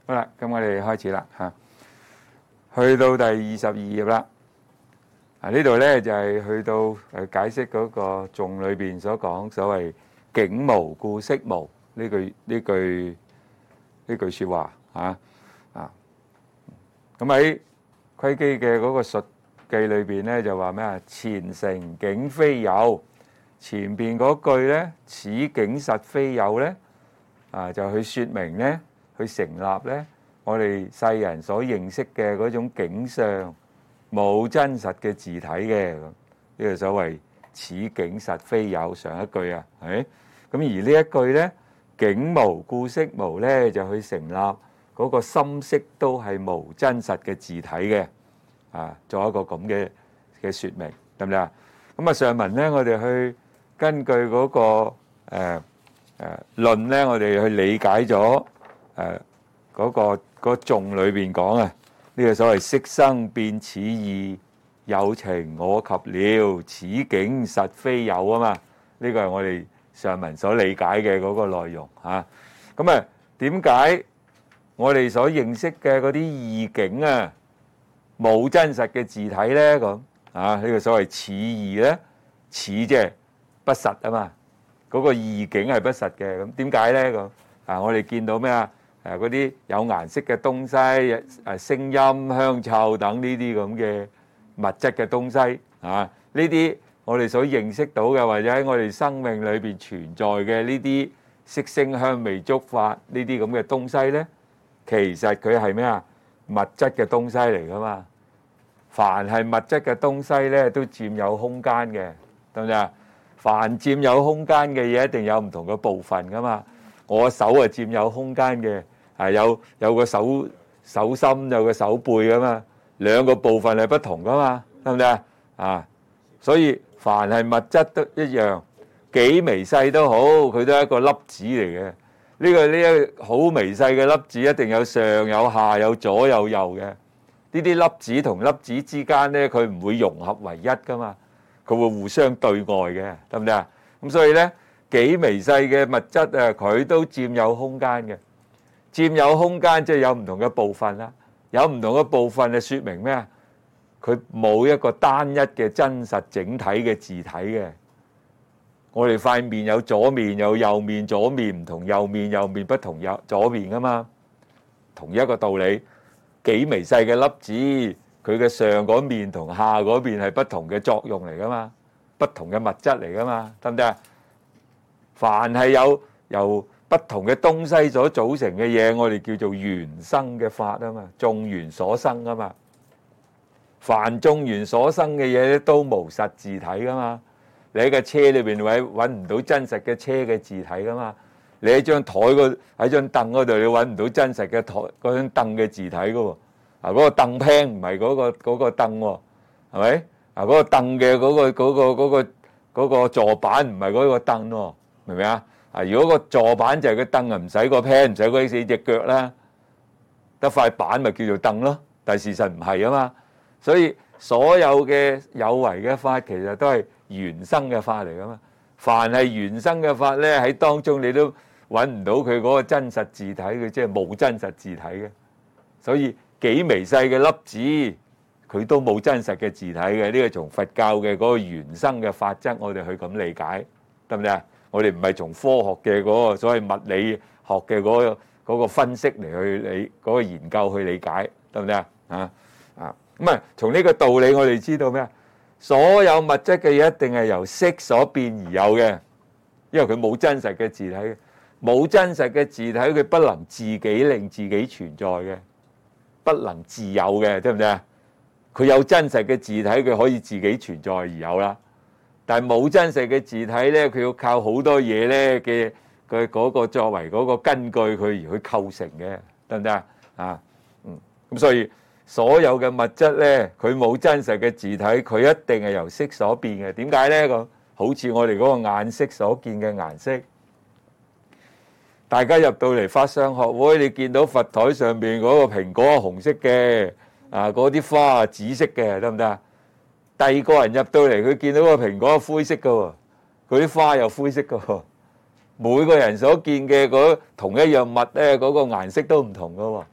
好啦，咁我哋開始啦嚇，去到第22頁啦。呢度咧就係去到解釋嗰個頌裏邊所講所謂境無故色無呢句説話嚇啊。咁喺窺基嘅嗰個述記裏邊咧就話咩啊？前成境非有，前邊嗰句咧此境實非有咧就去説明咧，去成立咧我哋世人所認識嘅嗰種境相。冇真實嘅自體嘅，呢個所謂此境實非有，上一句啊，係咁。而呢一句咧，境無故色無咧，就去成立嗰個心識都係無真實嘅自體嘅做一個咁嘅説明，得唔得啊？咁啊，上文咧，我哋去根據嗰個論咧，我哋去理解咗嗰個頌裏邊講啊。呢個所謂色生變此意，有情我及了，此境實非有啊嘛。呢個係我哋上文所理解嘅嗰個內容嚇。咁啊，點解我哋所認識嘅嗰啲異境啊冇真實嘅自體咧？咁呢個所謂此異咧，此即係不實啊嘛。嗰個異境係不實嘅，咁點解咧？咁我哋見到咩啊？嗰啲有顏色嘅東西，聲音、香臭等呢啲咁嘅物質嘅東西呢啲我哋所認識到嘅，或者喺我哋生命裏邊存在嘅呢啲色聲香味觸法呢啲咁嘅東西咧，其實佢係咩啊？物質嘅東西嚟噶嘛。凡係物質嘅東西咧，都佔有空間嘅，得唔得啊？凡佔有空間嘅嘢，一定有唔同嘅部分噶嘛。我手係佔有空間嘅，有個手心，有個手背噶嘛，兩個部分係不同噶嘛，得唔得啊？所以凡係物質都一樣，幾微細都好，佢都係一個粒子嚟嘅。呢個好微細嘅粒子，一定有上有下，有左有右嘅。呢啲粒子同粒子之間咧，佢唔會融合為一噶嘛，佢會互相對外嘅，得唔得啊？咁所以咧，幾微細嘅物質啊，佢都佔有空間嘅。佔有空間即係有唔同嘅部分啦，有唔同嘅部分就説明咩啊？佢冇一個單一嘅真實整體嘅自體嘅。我哋塊面有左面有右面，左面唔同右面，右面不同左面噶嘛。同一個道理，幾微細嘅粒子，佢嘅上嗰面同下嗰面係不同嘅作用嚟噶嘛，不同嘅物質嚟噶嘛，得唔得啊？凡係由不同嘅東西所組成嘅嘢，我哋叫做緣生嘅法啊嘛，眾緣所生啊嘛。凡眾緣所生嘅嘢咧，都無實自體噶嘛。你喺個車裏邊揾唔到真實嘅車嘅自體噶嘛。你喺張台喺張凳嗰度，你揾唔到真實嘅台嗰張凳嘅自體噶喎。嗰個凳平唔係嗰個凳喎，係咪？嗰個凳嘅嗰個座板唔係嗰個凳喎，明唔明啊？如果個坐板就係個凳啊，唔使個 pan，唔使嗰四隻腳啦，得塊板咪叫做凳咯。但係事實唔係啊嘛，所以所有嘅有為嘅法其實都係緣生嘅法嚟噶嘛。凡係緣生嘅法咧，喺當中你都揾唔到佢嗰個真實自體，佢即係冇真實自體嘅。所以幾微細嘅粒子，佢都冇真實嘅自體嘅。呢個從佛教嘅嗰個緣生嘅法則，我哋去咁理解，得唔得啊？我哋唔係從科學嘅嗰個所謂物理學嘅嗰個分析嚟去理嗰個研究去理解，得唔得啊？咁啊，從呢個道理我哋知道咩啊？所有物質嘅嘢一定係由色所變而有嘅，因為佢冇真實嘅自體，冇真實嘅自體，佢不能自己令自己存在嘅，不能自有嘅，得唔得啊？佢有真實嘅自體，佢可以自己存在而有啦。但係冇真實嘅自體咧，佢要靠好多嘢咧嘅佢嗰個作為嗰個根據佢而去構成嘅，得唔得啊？咁所以所有嘅物質咧，佢冇真實嘅自體，佢一定係由色所變嘅。點解咧？咁好似我哋嗰個眼色所見嘅顏色，大家入到嚟法相學會，你見到佛台上邊嗰個蘋果係紅色嘅，嗰啲花係紫色嘅，得唔得啊？第二個人入到嚟，佢見到個蘋果係灰色嘅喎，佢啲花又灰色嘅喎。每個人所見嘅嗰同一樣物咧，嗰個顏色都唔同嘅喎。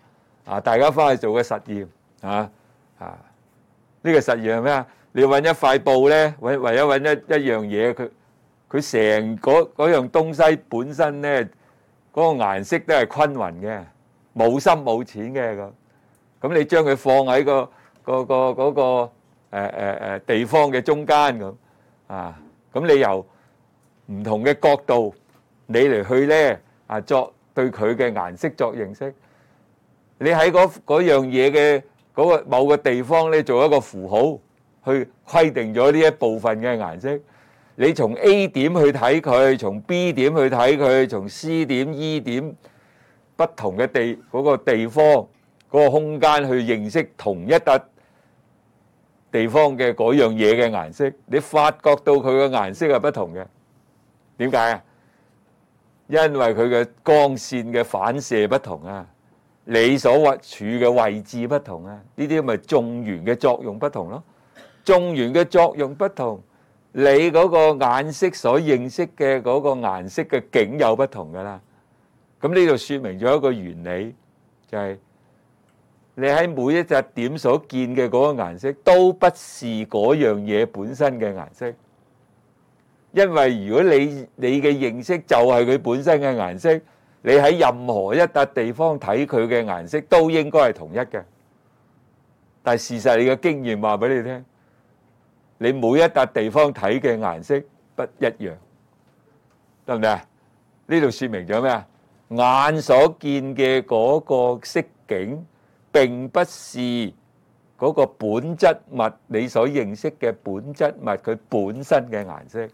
大家翻去做個實驗呢個實驗係咩啊？你揾一塊布咧，唯一揾一樣嘢，佢成嗰樣東西本身咧，嗰個顏色都係均勻嘅，冇深冇淺嘅咁你將佢放喺嗰個地方嘅中間咁你由唔同嘅角度，你嚟去咧作對佢嘅顏色作認識。你喺嗰樣嘢嘅嗰個某個地方咧，做一個符號去規定咗呢一部分嘅顏色。你從 A 點去睇佢，從 B 點去睇佢，從 C 點、E 點不同嘅嗰個地方嗰個空間去認識同一笪地方嘅嗰樣嘢嘅顏色，你發覺到佢嘅顏色係不同嘅。點解啊？因為佢嘅光線嘅反射不同啊，你所處嘅位置不同啊，呢啲咪眾緣嘅作用不同咯。眾緣嘅作用不同，你嗰個顏色所認識嘅嗰個顏色嘅境有不同噶啦。咁呢度說明咗一個原理，就係你喺每一隻點所見嘅嗰個顏色，都不是嗰樣嘢本身嘅顏色。因為如果你嘅認識就係佢本身嘅顏色，你喺任何一笪地方睇佢嘅顏色都應該係同一嘅。但係事實你嘅經驗話俾你聽，你每一笪地方睇嘅顏色不一樣，得唔得啊？呢度說明咗咩啊？眼所見嘅嗰個色境，並不是嗰個本質物，你所認識嘅本質物佢本身嘅顏色。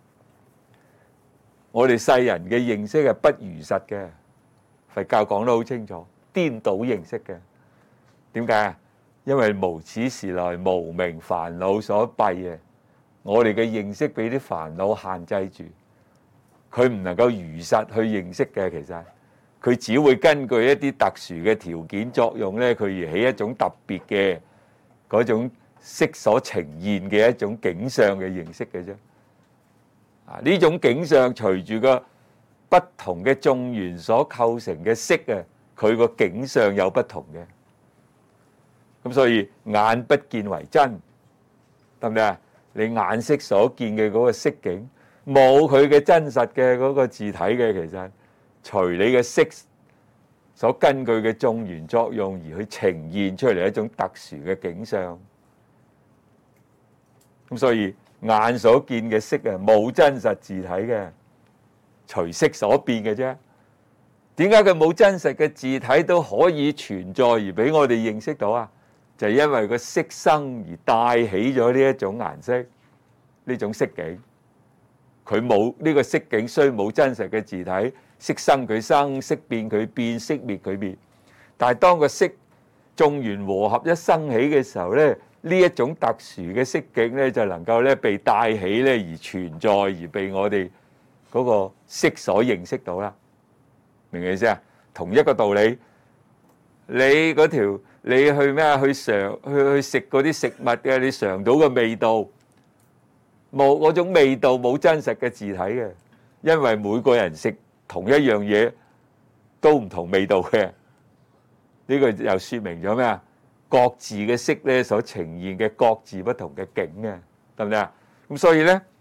我哋世人嘅認識係不如實嘅，佛教講得好清楚，顛倒認識嘅。點解啊？因為無始時來無明煩惱所蔽嘅，我哋嘅認識俾啲煩惱限制住，佢唔能夠如實去認識嘅。其實佢只會根據一啲特殊嘅條件作用咧，佢而起一種特別嘅嗰種色所呈現嘅一種景象嘅認識嘅啫。呢種景象隨住個不同嘅眾緣所構成嘅色啊，佢個景象有不同嘅。咁所以眼不見為真，得唔得啊？你眼色所見嘅嗰個色境，冇佢嘅真實嘅嗰個自體嘅，其實隨你嘅色所根據嘅眾緣作用而去呈現出嚟一種特殊嘅景象。咁所以眼所見嘅色啊，冇真實自體嘅，隨色所變嘅啫。點解佢冇真實嘅自體都可以存在而俾我哋認識到啊？就係因為個色生而帶起咗呢一種顏色，呢種色境。佢冇呢個色境，雖冇真實嘅自體，色生佢生，色變佢變，色滅佢滅。但係當個色眾緣和合一生起嘅時候咧，呢一種特殊嘅色境咧，就能夠咧被帶起咧而存在，而被我哋嗰個色所認識到啦。明唔明意思啊？同一個道理，你嗰條你去咩啊？去食嗰啲食物嘅，你嘗到嘅味道，冇嗰種味道冇真實嘅自體嘅，因為每個人食同一樣嘢都唔同味道嘅。呢個又說明咗咩啊？各自嘅色咧所呈現嘅各自不同嘅境嘅，得唔得啊？咁所以咧，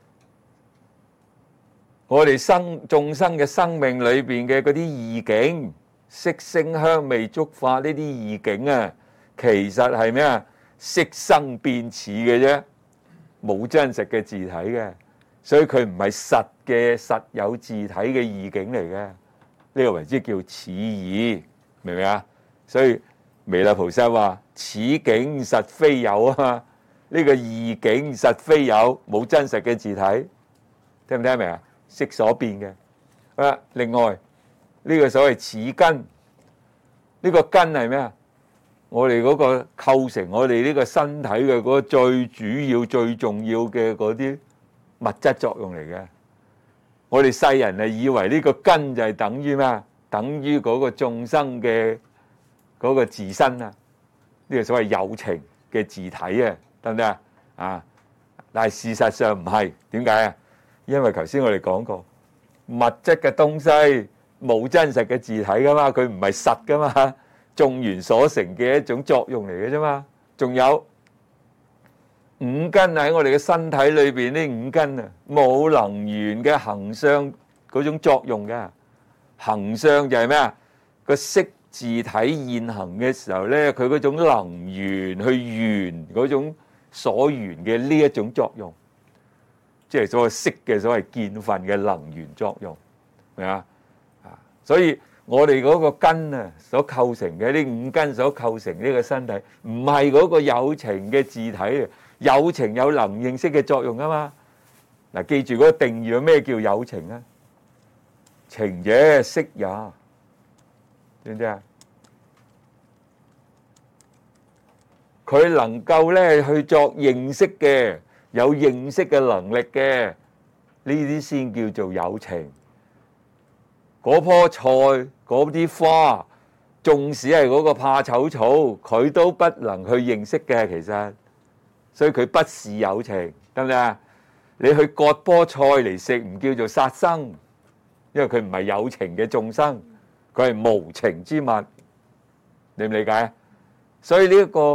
我哋眾生嘅生命裏邊嘅嗰啲異境，色聲香味觸法呢啲異境啊，其實係咩啊？色生變似嘅啫，冇真實嘅自體嘅，所以佢唔係實有自體嘅異境嚟嘅。呢個為之叫似異，明唔明啊？所以彌勒菩薩話：此境實非有啊嘛，呢個異境實非有，冇真實嘅自體，聽唔聽明啊？色所變嘅。另外呢個所謂此根，呢個根係咩啊？我哋嗰個構成我哋呢個身體嘅嗰個最主要、最重要嘅嗰啲物質作用嚟嘅。我哋世人係以為呢個根就係等於咩啊？等於嗰個眾生嘅嗰個自身啊，呢個所謂有情嘅自體啊，得唔得啊？但係事實上唔係，點解啊？因為頭先我哋講過，物質嘅東西冇真實嘅自體噶嘛，佢唔係實噶嘛。 眾緣所成嘅一種作用嚟嘅啫嘛。仲有五根喺我哋嘅身體裏邊，呢五根啊冇能緣嘅行相嗰種作用嘅。行相就係咩啊？個色自體現行嘅時候咧，佢嗰種能緣去緣嗰種所緣嘅呢一種作用，即係所謂色嘅所謂見分嘅能緣作用，明啊？所以我哋嗰個根啊所構成嘅呢五根所構成呢個身體，唔係嗰個有情嘅自體啊，有情有能認識嘅作用啊嘛。嗱，記住嗰個定義，咩叫有情啊？情者色也，知唔知啊？佢能夠咧去作認識嘅，有認識嘅能力嘅，呢啲先叫做有情。嗰棵菜、嗰啲花，縱使係嗰個怕醜草，佢都不能去認識嘅，其實，所以佢不是有情，得唔得啊？你去割棵菜嚟食，唔叫做殺生，因為佢唔係有情嘅眾生，佢係無情之物，理唔理解？所以呢一個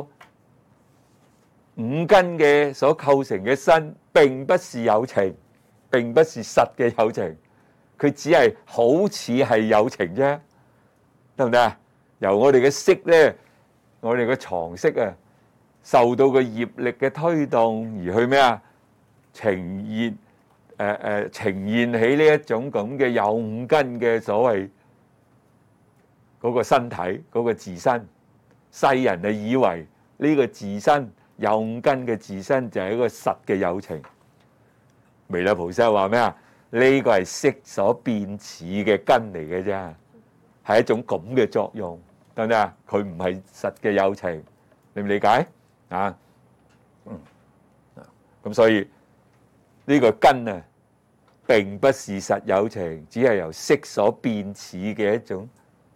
五根嘅所構成嘅身，並不是有情，並不是實嘅有情，佢只係好似係有情啫，得唔得啊？由我哋嘅色咧，我哋嘅藏色啊，受到個業力嘅推動而去咩啊？呈現呈現起呢一種咁嘅有五根嘅所謂嗰個身體嗰個自身，世人啊以為呢個自身有五根嘅自身就係一個實嘅有情。彌勒菩薩話咩啊？呢個係色所變似嘅根嚟嘅啫，係一種咁嘅作用，得唔得啊？佢唔係實嘅有情，理唔理解啊？咁所以呢個根啊，並不是實有情，只係由色所變似嘅一種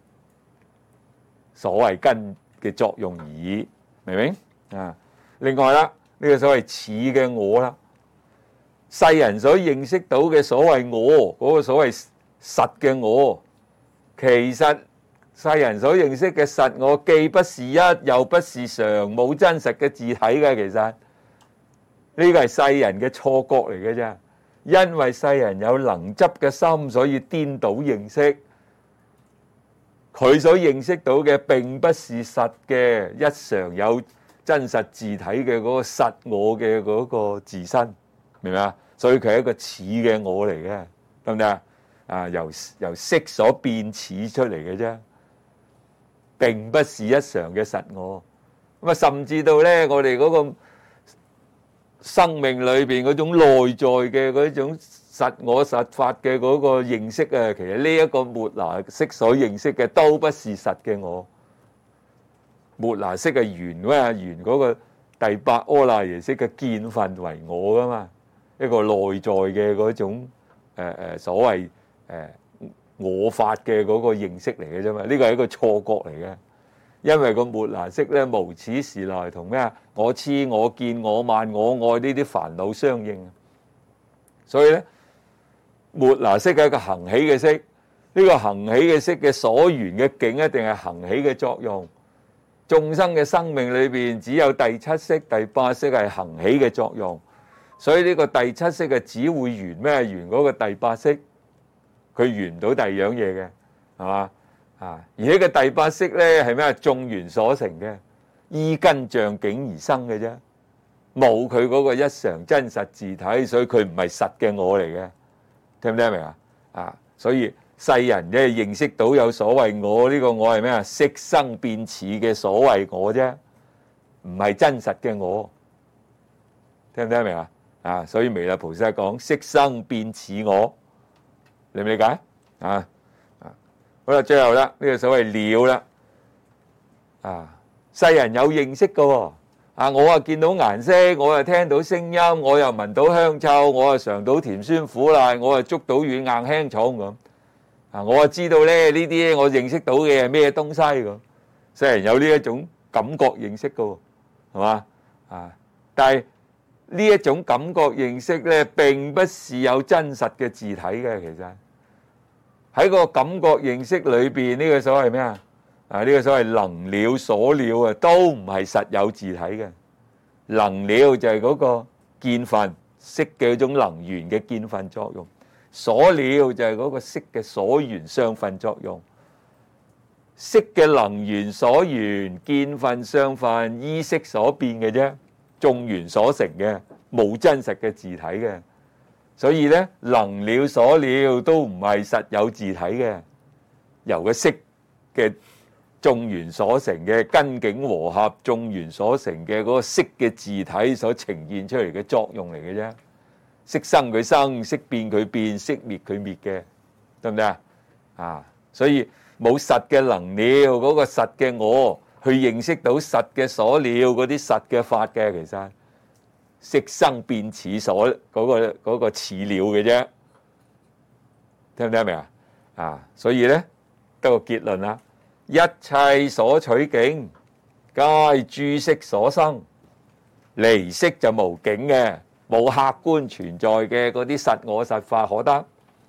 所謂根嘅作用而已，明唔明啊？另外啦，呢個所謂似嘅我啦，世人所認識到嘅所謂我，嗰個所謂實嘅我，其實世人所認識嘅實我，既不是一，又不是常，冇真實嘅自體嘅。其實呢個係世人嘅錯覺嚟嘅啫，因為世人有能執嘅心，所以顛倒認識。佢所認識到嘅並不是實嘅一常有真實自體嘅嗰個實我嘅嗰個自身，明唔明啊？所以佢係一個似嘅我嚟嘅，得唔得啊？由色所變似出嚟嘅啫，並不是一常嘅實我。咁啊，甚至到咧，我哋嗰個生命裏邊嗰種內在嘅嗰種實我實法嘅嗰個認識啊，其實呢一個末那識所認識嘅都不是實嘅我。末那識係緣咩？緣嗰個第八阿賴耶識嘅見分為我噶嘛，一個內在嘅嗰種所謂我法嘅嗰個認識嚟嘅啫嘛。呢個係一個錯覺嚟嘅，因為個末那識咧無始時來同咩啊？我癡、我見、我慢、我愛呢啲煩惱相應，所以咧末那識係一個行起嘅識，呢個行起嘅識嘅所緣嘅境一定係行起嘅作用。眾生嘅生命裏邊只有第七識、第八識係行起嘅作用，所以呢個第七識嘅只會緣咩？緣嗰個第八識，佢緣唔到第二樣嘢嘅，係嘛？啊！而呢個第八識咧係咩？眾緣所成嘅，依根象境而生嘅啫，冇佢嗰個一常真實自體，所以佢唔係實嘅我嚟嘅，聽唔聽明啊？啊！所以世人咧認識到有所謂我，呢個我係咩啊？色生變似嘅所謂我啫，唔係真實嘅我，聽唔聽明啊？啊！所以彌勒菩薩講色生變似我，理唔理解啊？好啦，最後啦，呢個所謂了啦，啊，世人有認識噶喎，啊，我啊見到顏色，我又聽到聲音，我又聞到香臭，我又嘗到甜酸苦辣，我又捉到軟硬輕重咁，啊，我啊知道咧呢啲我認識到嘅係咩東西咁，世人有呢一種感覺認識噶喎，係嘛？啊，但係呢一種感覺認識咧，並不是有真實嘅自體嘅，其實。喺個感覺認識裏邊，呢個所謂咩啊？ 呢個所謂能了所了啊，都唔係實有自體嘅。能了就係嗰個見分色嘅嗰種能緣嘅見分作用，所了就係嗰個色嘅所緣相分作用。色嘅能緣所緣見分相分依色所變嘅啫，眾緣所成嘅，冇真實嘅自體嘅。所以咧，能了所了都唔係實有自體嘅，由個色嘅眾緣所成嘅根境和合，眾緣所成嘅嗰個色嘅自體所呈現出嚟嘅作用嚟嘅啫。色生佢生，色變佢變，色滅佢滅嘅，得唔得啊？所以冇實嘅能了嗰個實嘅我去認識到實嘅所了嗰啲實嘅法嘅，其實色生變似所嗰個似了嘅啫，聽唔聽明啊？所以咧得個結論啦，一切所取境皆諸色所生，離色就無境嘅，冇客觀存在嘅嗰啲實我實法可得。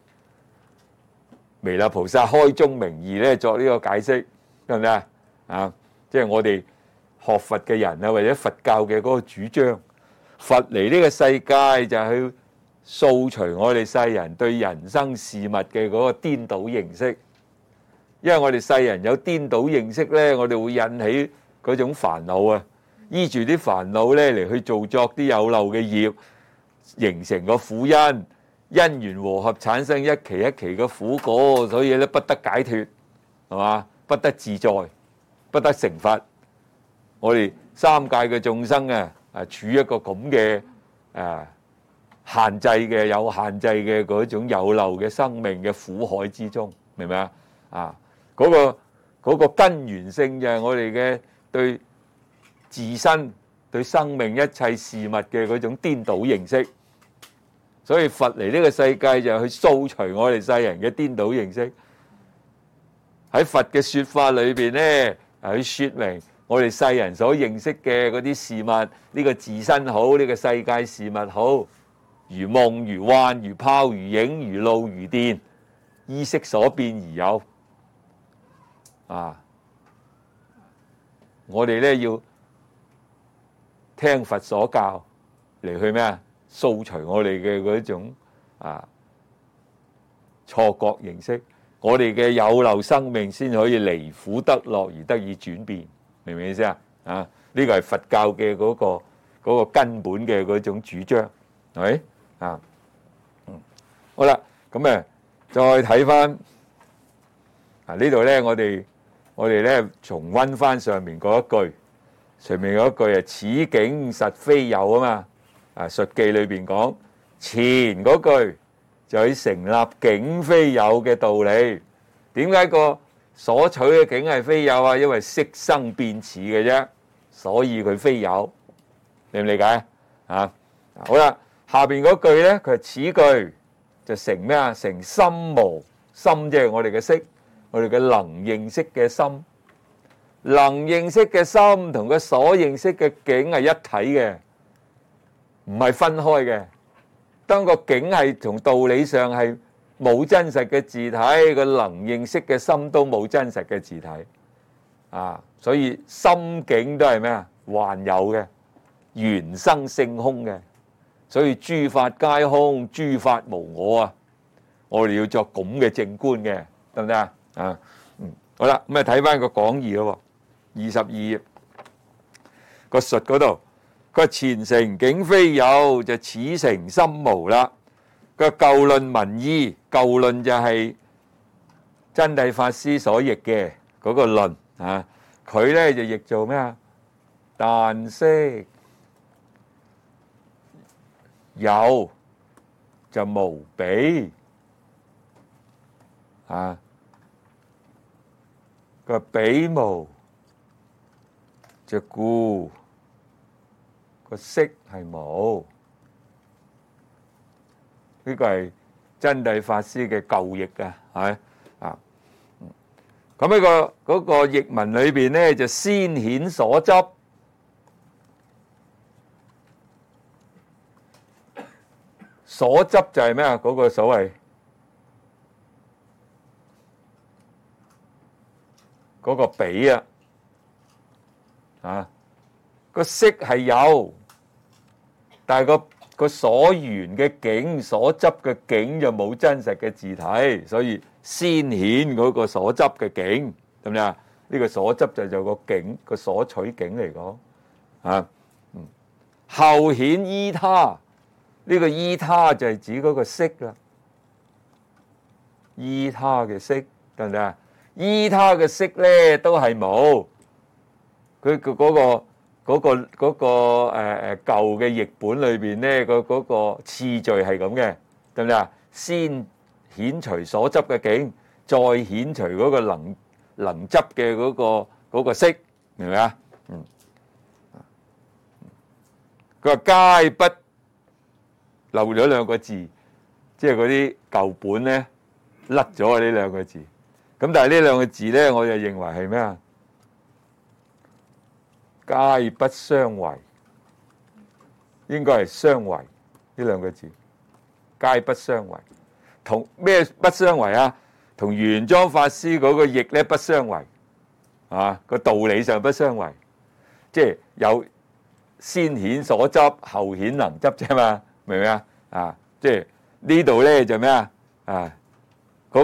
彌勒菩薩開宗明義咧作呢個解釋，得唔得啊？即係我哋學佛嘅人啊，或者佛教嘅嗰個主張，佛嚟呢個世界就係去掃除我哋世人對人生事物嘅嗰個顛倒認識。因為我哋世人有顛倒認識咧，我哋會引起嗰種煩惱啊，依住啲煩惱咧嚟去做作啲有漏嘅業，形成個苦因。因緣和合產生一期一期嘅苦果，所以咧不得解脫，係嘛？不得自在，不得成佛。我哋三界嘅眾生啊，處於一個咁嘅限制嘅有限制嘅嗰種有漏嘅生命嘅苦海之中，明唔明啊？嗰個根源性就係我哋嘅對自身、對生命一切事物嘅嗰種顛倒認識。所以佛嚟呢個世界就去掃除我哋世人嘅顛倒認識。喺佛嘅說法裏邊咧，去說明我哋世人所認識嘅嗰啲事物，呢個自身好，呢個世界事物好，如夢如幻如泡如影如露如電，依色所變而有。我哋咧要聽佛所教嚟去咩啊？掃除我哋嘅嗰種錯覺認識，我哋嘅有漏生命先可以離苦得樂而得以轉變，明唔明意思啊？呢個係佛教嘅嗰個根本嘅嗰種主張，係咪好啦，咁再睇翻呢度咧，我哋咧重溫翻上面嗰一句，上面嗰一句係此境實非有啊嘛。述記裏邊講前嗰句就係成立境非有嘅道理。點解個所取嘅境係非有啊？因為色生變似嘅啫，所以佢非有。理唔理解好啦，下邊嗰句咧，佢係此句就成咩啊？成心無心，即係我哋嘅色，我哋嘅能認識嘅心，能認識嘅心同個所認識嘅境係一體嘅。唔係分開嘅。當個境係從道理上係冇真實嘅自體，個能認識嘅心都冇真實嘅自體所以心境都係咩啊？幻有嘅，緣生性空嘅。所以諸法皆空，諸法無我啊！我哋要作咁嘅正觀嘅，得唔得好啦，咁睇翻個講義咯，22頁個述嗰度。佢話前成境非有，就此成心無啦。佢話舊論文義，舊論就係真諦法師所譯嘅嗰個論佢咧就譯做咩啊？但識有就無比佢話比無就故。個色係冇，呢個係真諦法師嘅舊譯㗎，係咁呢個嗰個譯文裏邊咧，就先顯所執，所執就係咩啊？嗰個所謂嗰個比啊，個色係有，但係個所緣嘅境、所執嘅境就冇真實嘅自體，所以先顯嗰個所執嘅境，得唔得啊？呢個所執就個境，個所取境嚟講啊。後顯依他，呢個依他就係指嗰個色啦。依他嘅色，得唔得啊？依他嘅色咧都係冇，佢嗰個舊嘅譯本裏邊咧，嗰個次序係咁嘅，得唔得啊？先顯除所執嘅境，再顯除嗰個能執嘅嗰個色，明唔明啊？佢話皆不漏咗兩個字，即係嗰啲舊本咧甩咗呢兩個字。咁但係呢兩個字咧，我就認為係咩啊？皆不相違，應該係相違呢兩個字。皆不相違，同咩不相違啊？同玄奘法師嗰個譯咧不相違啊，個道理上不相違，即係有先顯所執，後顯能執啫嘛，明唔明啊？啊，即係呢度咧就咩啊？啊，嗰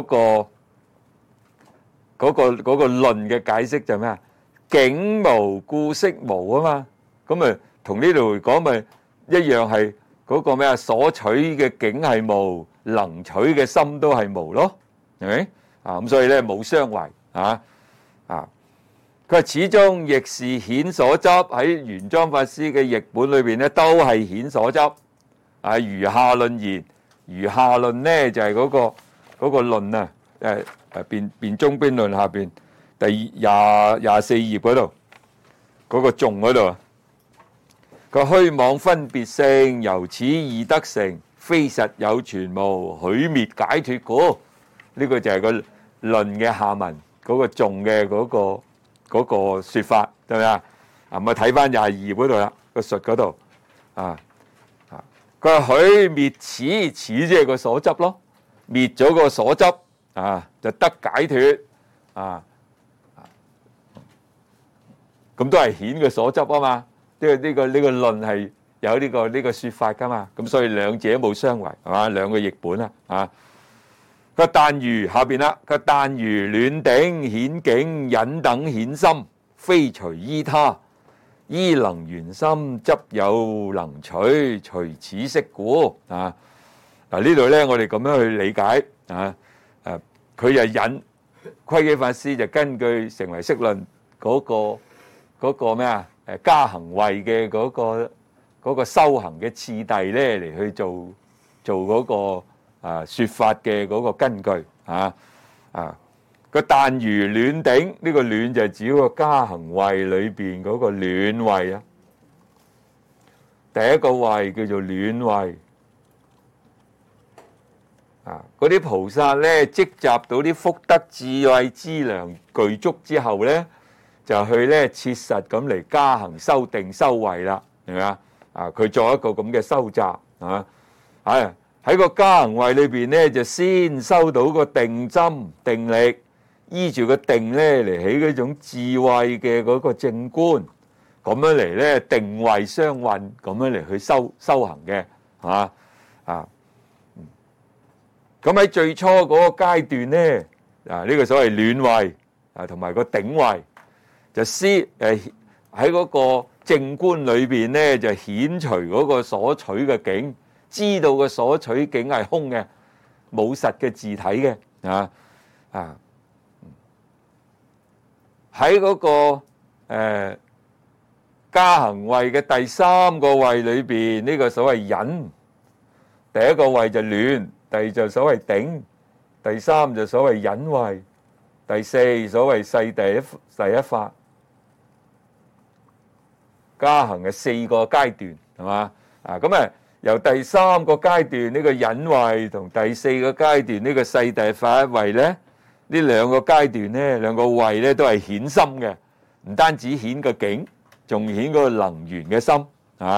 個論嘅解釋就咩啊？境無故色無啊嘛，咁咪同呢度講咪一樣係嗰個咩啊？所取嘅境係無，能取嘅心都係無咯，係咪？啊，咁所以咧冇相違啊。佢話始終亦是顯所執，喺玄奘法師嘅譯本裏邊咧都係顯所執。啊，如下論言，如下論咧就係嗰個論啊，辯中邊論下邊第24頁嗰度嗰個頌嗰度，個虛妄分別性由此易得成，非實有全無，許滅解脫故。呢個就係個論嘅下文嗰個頌嘅嗰個說法，對咪啊？咁啊睇翻22頁嗰度啦，個述嗰度佢話許滅此即係個所執咯，滅咗個所執就得解脫咁都係顯個所執啊嘛。呢個論係有呢個說法噶嘛，咁所以兩者冇相違，係嘛？兩個譯本佢但如下邊啦，佢但如暖頂顯境忍等顯心，非隨依他，依能緣心執有能取，隨此色故嗱呢度咧，我哋咁樣去理解佢就引窺基法師就根據成唯識論嗰個咩啊？加行位嘅嗰個修行嘅次第咧，嚟去做嗰個說法嘅嗰個根據個但如暖頂，呢個暖就係指個加行位裏邊嗰個暖位啊。第一個位叫做暖位嗰啲菩薩咧積集到啲福德智慧資糧具足之後咧，就去咧切實咁嚟加行修定修慧啦，明唔明啊？佢做一個咁嘅修習喺個加行位裏邊咧，就先收到個定心定力，依住個定咧嚟起嗰種智慧嘅嗰個正觀，咁樣嚟咧定慧相運，咁樣嚟去修行嘅咁喺最初嗰個階段咧，呢個所謂暖位同埋個頂位，就先喺嗰個正觀裏邊咧，就顯除嗰個所取嘅境，知道個所取境係空嘅，冇實嘅自體嘅喺嗰個加行位嘅第三個位裏邊，呢個所謂忍，第一個位就暖，第二就所謂頂，第三就所謂忍位，第四所謂世第一法。加行嘅4個階段係嘛？咁由第3個階段呢個忍位同第4個階段呢個世第法一位咧，呢兩個階段咧，兩個位咧都係顯心嘅，唔單止顯個境，仲顯個能緣嘅心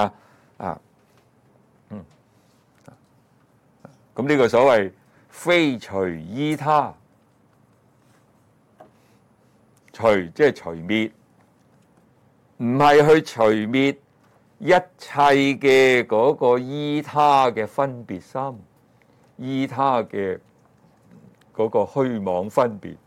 咁呢個所謂非隨依他，隨即係除滅，唔係去除滅一切嘅嗰個依他嘅分別心，依他嘅嗰個虛妄分別。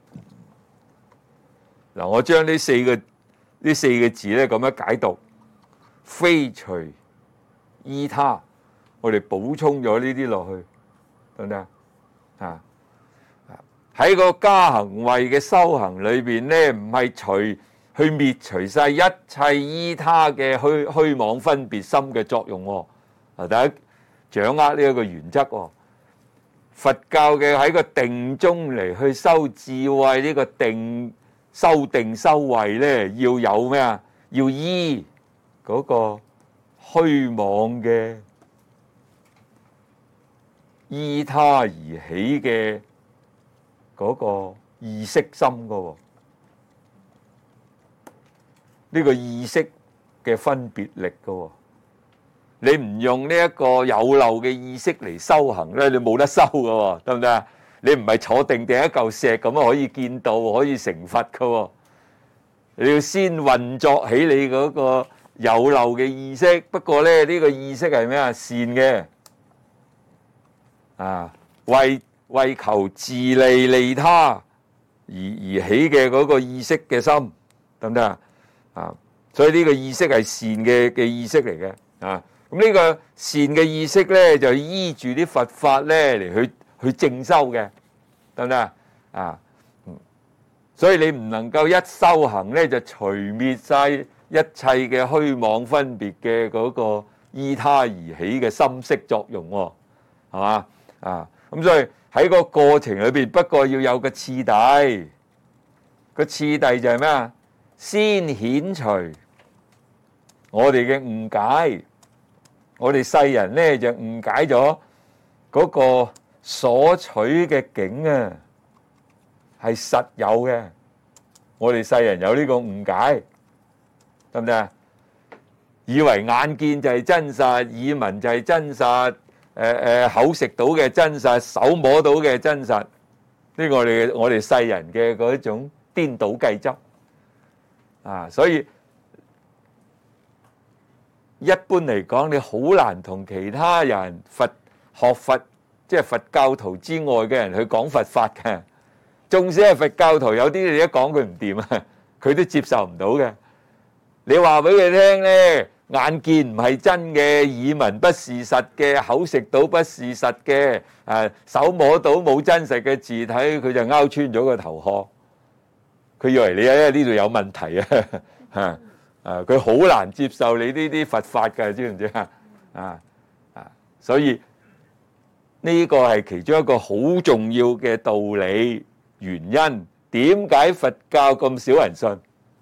嗱，我將呢四個字咧咁樣解讀，非除依他，我哋補充咗呢啲落去，得唔得啊？喺個加行位嘅修行裏邊咧，唔係去滅除晒一切依他嘅虛妄分別心嘅作用喎。大家掌握呢一個原則喎。佛教嘅喺個定中嚟去修智慧，呢個定修定修慧咧，要有咩啊？要依嗰個虛妄嘅依他而起嘅嗰個意識心噶喎，呢個意識嘅分別力噶喎，你唔用呢一個有漏嘅意識嚟修行咧，你冇得修噶喎，得唔得啊？你唔係坐定定一嚿石咁啊，可以見到可以成佛噶喎，你要先運作起你嗰個有漏嘅意識。不過咧，呢個意識係咩啊？善嘅啊，為求自利利他而起嘅嗰個意識嘅心，得唔得啊？所以呢個意識係善嘅意識嚟嘅啊。咁呢個善嘅意識咧，就依住啲佛法咧嚟去正修嘅，得唔得啊？所以你唔能夠一修行咧就除滅晒一切嘅虛妄分別嘅嗰個依他而起嘅心識作用喎，係嘛啊？咁所以喺個過程裏邊，不過要有個次第，個次第就係咩啊？先顯除我哋嘅誤解，我哋世人咧就誤解咗嗰個所取嘅境啊，係實有嘅。我哋世人有呢個誤解，得唔得啊？以為眼見就係真實，耳聞就係真實，口食到嘅真實，手摸到嘅真實，呢個我哋世人嘅嗰種顛倒計執啊！所以一般嚟講，你好難同其他人學佛，即係佛教徒之外嘅人去講佛法嘅。縱使係佛教徒，有啲你一講佢唔掂啊，佢都接受唔到嘅。你話俾佢聽咧，眼見唔係真嘅，耳聞不是實嘅，口食到不是實嘅，手摸到冇真實嘅字體，佢就拗穿咗個頭殼。佢以為你喺呢度有問題啊！佢好難接受你呢啲佛法㗎，知唔知啊？所以呢個係其中一個好重要嘅道理。原因點解佛教咁少人信？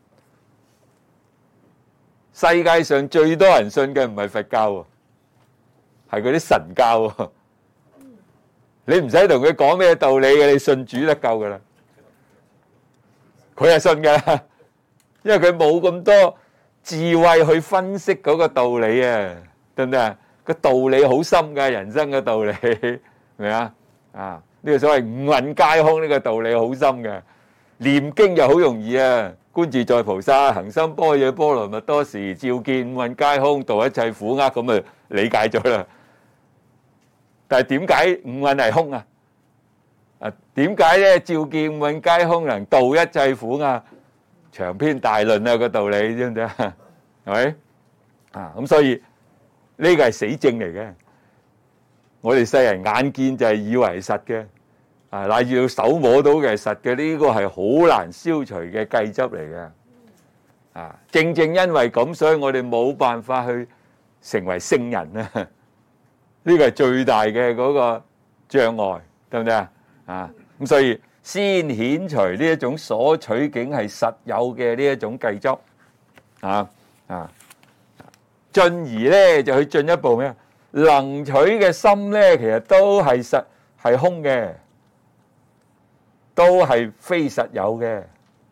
世界上最多人信嘅唔係佛教喎，係嗰啲神教喎。你唔使同佢講咩道理嘅，你信主得夠噶啦。佢係信噶，因為佢冇咁多智慧去分析嗰個道理啊，得唔得啊？個道理好深噶，人生嘅道理，係咪啊？呢個所謂五蘊皆空呢個道理好深嘅，念經又好容易啊！觀自在菩薩行深般若波羅蜜多時，照見五蘊皆空，度一切苦厄，咁啊理解咗啦。但係點解五蘊係空啊？點解咧照見五蘊皆空能度一切苦厄？長篇大論啊個道理，知唔知啊？係咪咁所以呢個係死症嚟嘅。我哋世人眼見就係以為係實嘅，乃至到手摸到嘅係實嘅，呢個係好難消除嘅計執嚟嘅。正正因為咁，所以我哋冇辦法去成為聖人啊！呢個係最大嘅嗰個障礙，對唔對啊？咁所以先顯除呢一種所取境係實有嘅呢一種計執，進而咧就去進一步咩？能取嘅心咧，其實都係實係空嘅，都係非實有嘅。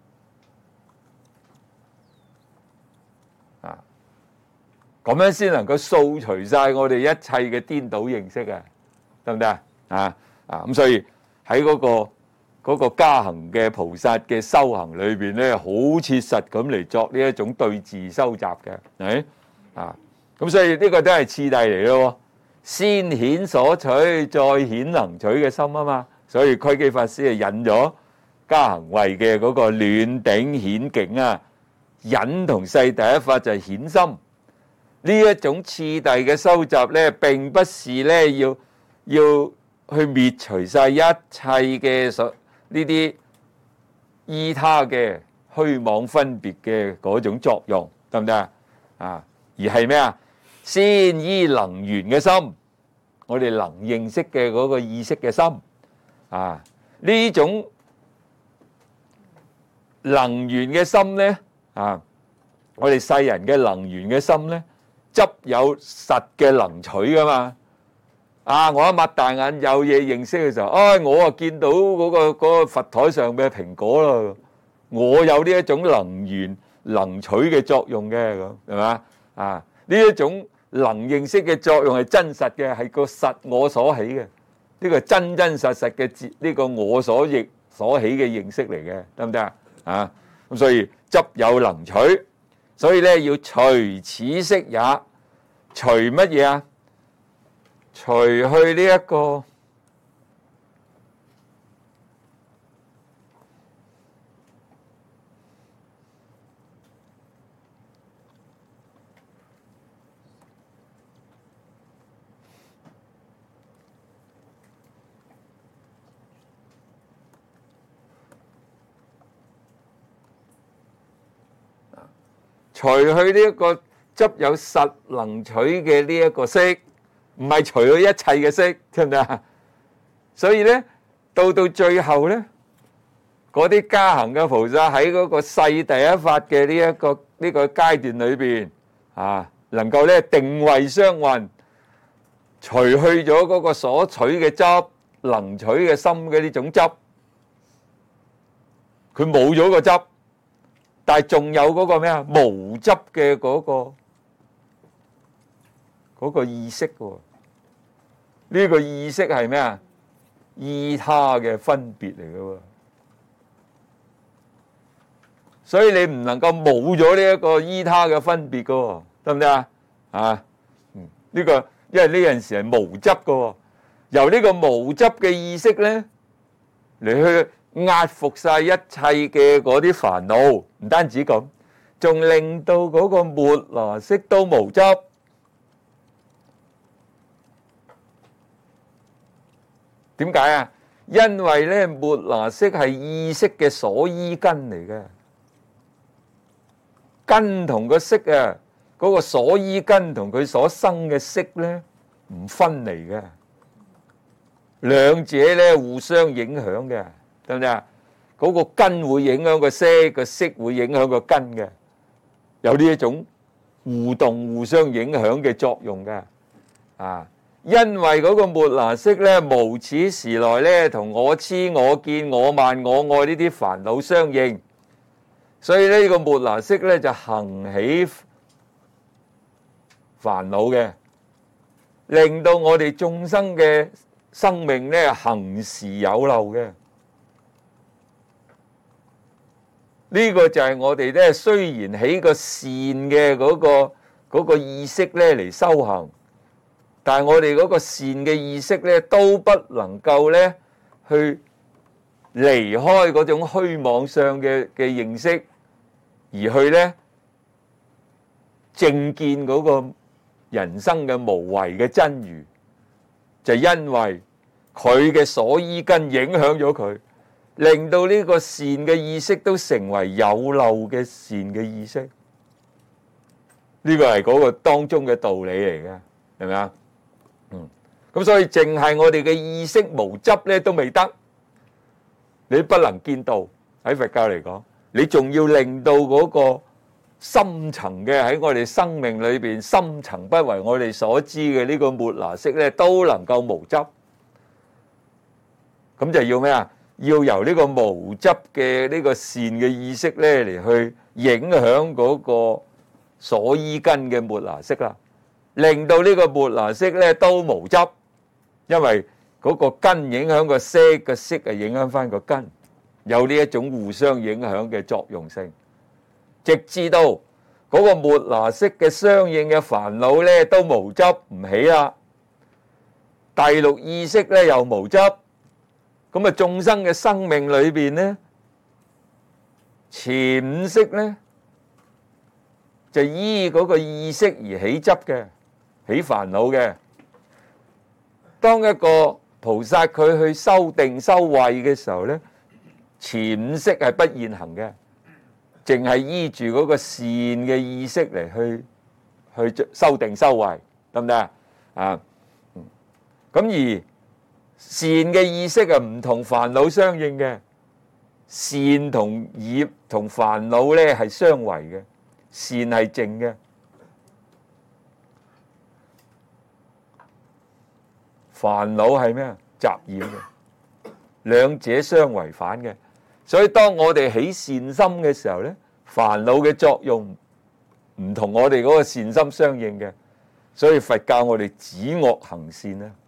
咁樣先能夠掃除晒我哋一切嘅顛倒認識啊，得唔得啊？咁所以喺嗰嗰個加行嘅菩薩嘅修行裏邊咧，好切實咁嚟作呢一種對治收集嘅，係啊，咁所以呢個都係次第嚟咯，先顯所取，再顯能取嘅心啊嘛，所以窺基法師係引咗加行位嘅嗰個暖頂顯境啊，引同世第一法就係顯心，呢一種次第嘅收集咧，並不是咧要去滅除晒一切嘅呢啲依他嘅虛妄分別嘅嗰種作用，得唔得啊？而係咩啊？先依能緣嘅心，我哋能認識嘅嗰個意識嘅心啊，呢種能緣嘅心咧啊，我哋世人嘅能緣嘅心咧，執有實嘅能取噶嘛。啊！我一擘大眼有嘢認識嘅時候，我啊見到嗰個佛台上嘅蘋果啦，我有呢一種能緣能取嘅作用嘅，咁係嘛？啊！呢一種能認識嘅作用係真實嘅，係個實我所起嘅，呢個真真實實嘅呢個我所起嘅認識嚟嘅，得唔得啊？啊！咁所以執有能取，所以咧要除此色也，除乜嘢啊？除去呢一個執有實能取嘅呢一個色。唔係除去一切嘅色，知唔知啊？所以咧，到最後咧，嗰啲加行嘅菩薩喺嗰個世第一法嘅呢個階段裏邊啊，能夠咧定位雙運，除去咗嗰個所取嘅執，能取嘅心嘅呢種執，佢冇咗個執，但係仲有嗰個咩啊？無執嘅嗰個意識喎。呢個意識係咩啊？依他嘅分別嚟嘅喎，所以你唔能夠冇咗呢一個依他嘅分別嘅喎，得唔得啊？啊，呢個因為呢陣時係無執嘅喎，由呢個無執嘅意識咧嚟去壓服晒一切嘅嗰啲煩惱，唔單止咁，仲令到嗰個末那識都無執。點解啊？因為咧，末那識係意識嘅所依根嚟嘅，根同個識啊，嗰個所依根同佢所生嘅識咧唔分離嘅，兩者咧互相影響嘅，得唔得啊？嗰個根會影響個識，個識會影響個根嘅，有呢一種互動、互相影響嘅作用嘅，啊！因為嗰個末那識咧，無始時來咧，同我癡、我見、我慢、我愛呢啲煩惱相應，所以呢個末那識咧就行起煩惱嘅，令到我哋眾生嘅生命咧行時有漏嘅。呢個就係我哋咧雖然起個善嘅嗰個意識咧嚟修行。但係我哋嗰個善嘅意識咧，都不能夠咧去離開嗰種虛妄相嘅認識，而去咧正見嗰個人生嘅無為嘅真如，就因為佢嘅所依根影響咗佢，令到呢個善嘅意識都成為有漏嘅善嘅意識。呢個係嗰個當中嘅道理嚟嘅，係咪啊？咁所以淨係我哋嘅意識無執咧都未得，你不能見到。喺佛教嚟講，你仲要令到嗰個深層嘅喺我哋生命裏邊深層不為我哋所知嘅呢個末那識咧都能夠無執，咁就要咩啊？要由呢個無執嘅呢個善嘅意識咧嚟去影響嗰個所依根嘅末那識啦，令到呢個末那識咧都無執。因為嗰個根影響個識，個識係影響翻個根， 有呢一種互相影響嘅作用性，直至到嗰個末那識嘅相應嘅煩惱咧都無執唔起啦，第六意識咧又無執，咁啊眾生嘅生命裏邊咧，前五識咧就依嗰個意識而起執嘅，起煩惱嘅。當一個菩薩佢去修定修慧嘅時候咧，前五識係不現行嘅，淨係依住嗰個善嘅意識嚟去修定修慧，得唔得啊？咁而善嘅意識係唔同煩惱相應嘅，善同業同煩惱咧係相違嘅，善係淨嘅，煩惱係咩啊？雜染嘅，兩者相違反嘅。所以當我哋起善心嘅時候咧，煩惱嘅作用唔同我哋嗰個善心相應嘅，所以佛教我哋止惡行善咧，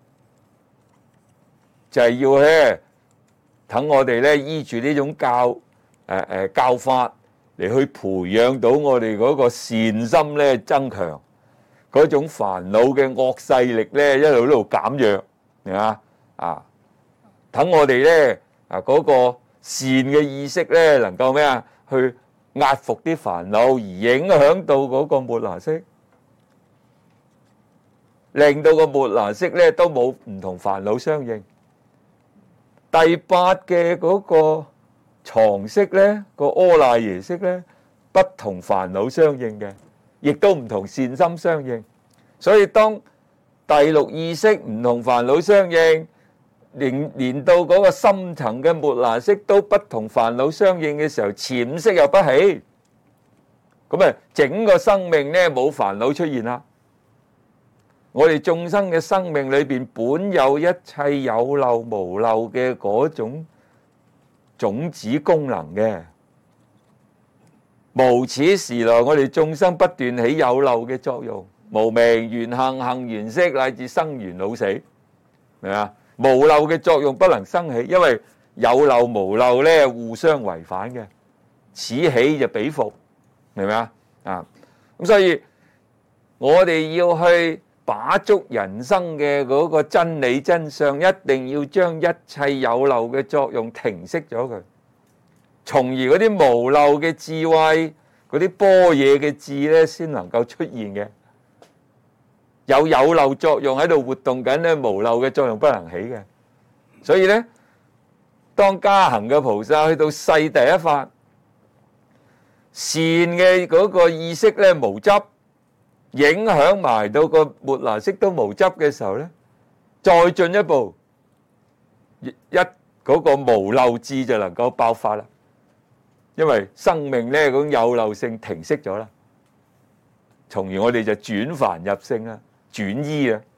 就係要咧等我哋咧依住呢種教法嚟去培養到我哋嗰個善心咧增強，嗰種煩惱嘅惡勢力咧一路喺度減弱，係嘛啊？等我哋咧嗰個善嘅意識咧，能夠咩啊？去壓服啲煩惱，而影響到嗰個末那識，令到個末那識咧都冇唔同煩惱相應。第八嘅嗰個藏識咧，個阿賴耶識咧，不同煩惱相應嘅，亦都唔同善心相應。所以當第六意識唔同煩惱相應，連到嗰個深層嘅末那識都不同煩惱相應嘅時候，前五識又不起，咁啊整個生命咧冇煩惱出現啦。我哋眾生嘅生命裏邊本有一切有漏無漏嘅嗰種種子功能嘅，無始時來我哋眾生不斷起有漏嘅作用，無明緣行行緣識乃至生緣老死，明啊？無漏嘅作用不能生起，因為有漏無漏咧互相違反嘅，此起就彼伏，明唔明啊？啊，咁所以我哋要去把捉人生嘅嗰個真理真相，一定要將一切有漏嘅作用停息咗佢，從而嗰啲無漏嘅智慧，嗰啲般若嘅智咧，先能夠出現嘅。有漏作用喺度活動緊咧，無漏嘅作用不能起嘅。所以咧，當加行嘅菩薩去到世第一法，善嘅嗰個意識咧無執，影響埋到個末那識都無執嘅時候咧，再進一步，嗰個無漏智就能夠爆發啦。因為生命咧嗰種有漏性停息咗啦，從而我哋就轉凡入聖啦。轉依啊，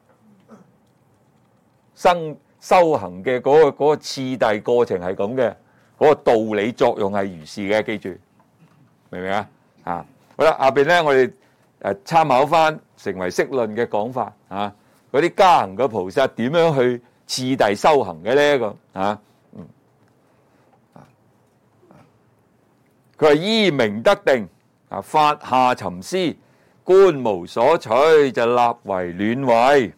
修行嘅嗰個次第過程係咁嘅，嗰個道理作用係如是嘅，記住，明唔明啊？啊，好啦，下邊咧我哋參考翻成唯識論嘅講法啊，嗰啲加行嘅菩薩點樣去次第修行嘅咧？咁啊，佢話依明得定啊，發下沉思。觀無所取就立為暖慧，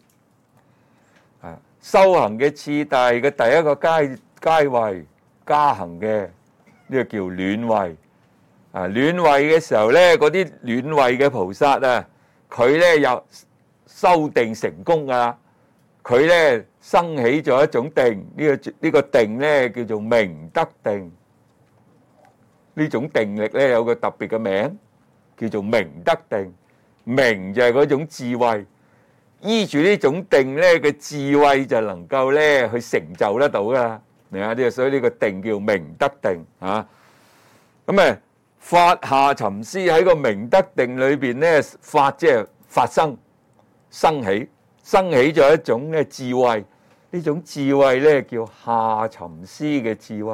修行嘅次第嘅第一個階位加行嘅呢個叫暖慧。暖慧嘅時候咧，嗰啲暖慧嘅菩薩啊，佢咧又修定成功噶啦，佢咧生起咗一種定，呢個定咧叫做明得定。呢種定力咧有個特別嘅名，叫做明得定。明就係嗰種智慧，依住呢種定咧嘅智慧就能夠咧去成就得到噶，明啊？所以呢個定叫明得定啊。咁啊，發下沉思喺個明得定裏邊咧，發即係發生起咗一種咧智慧，呢種智慧咧叫下沉思嘅智慧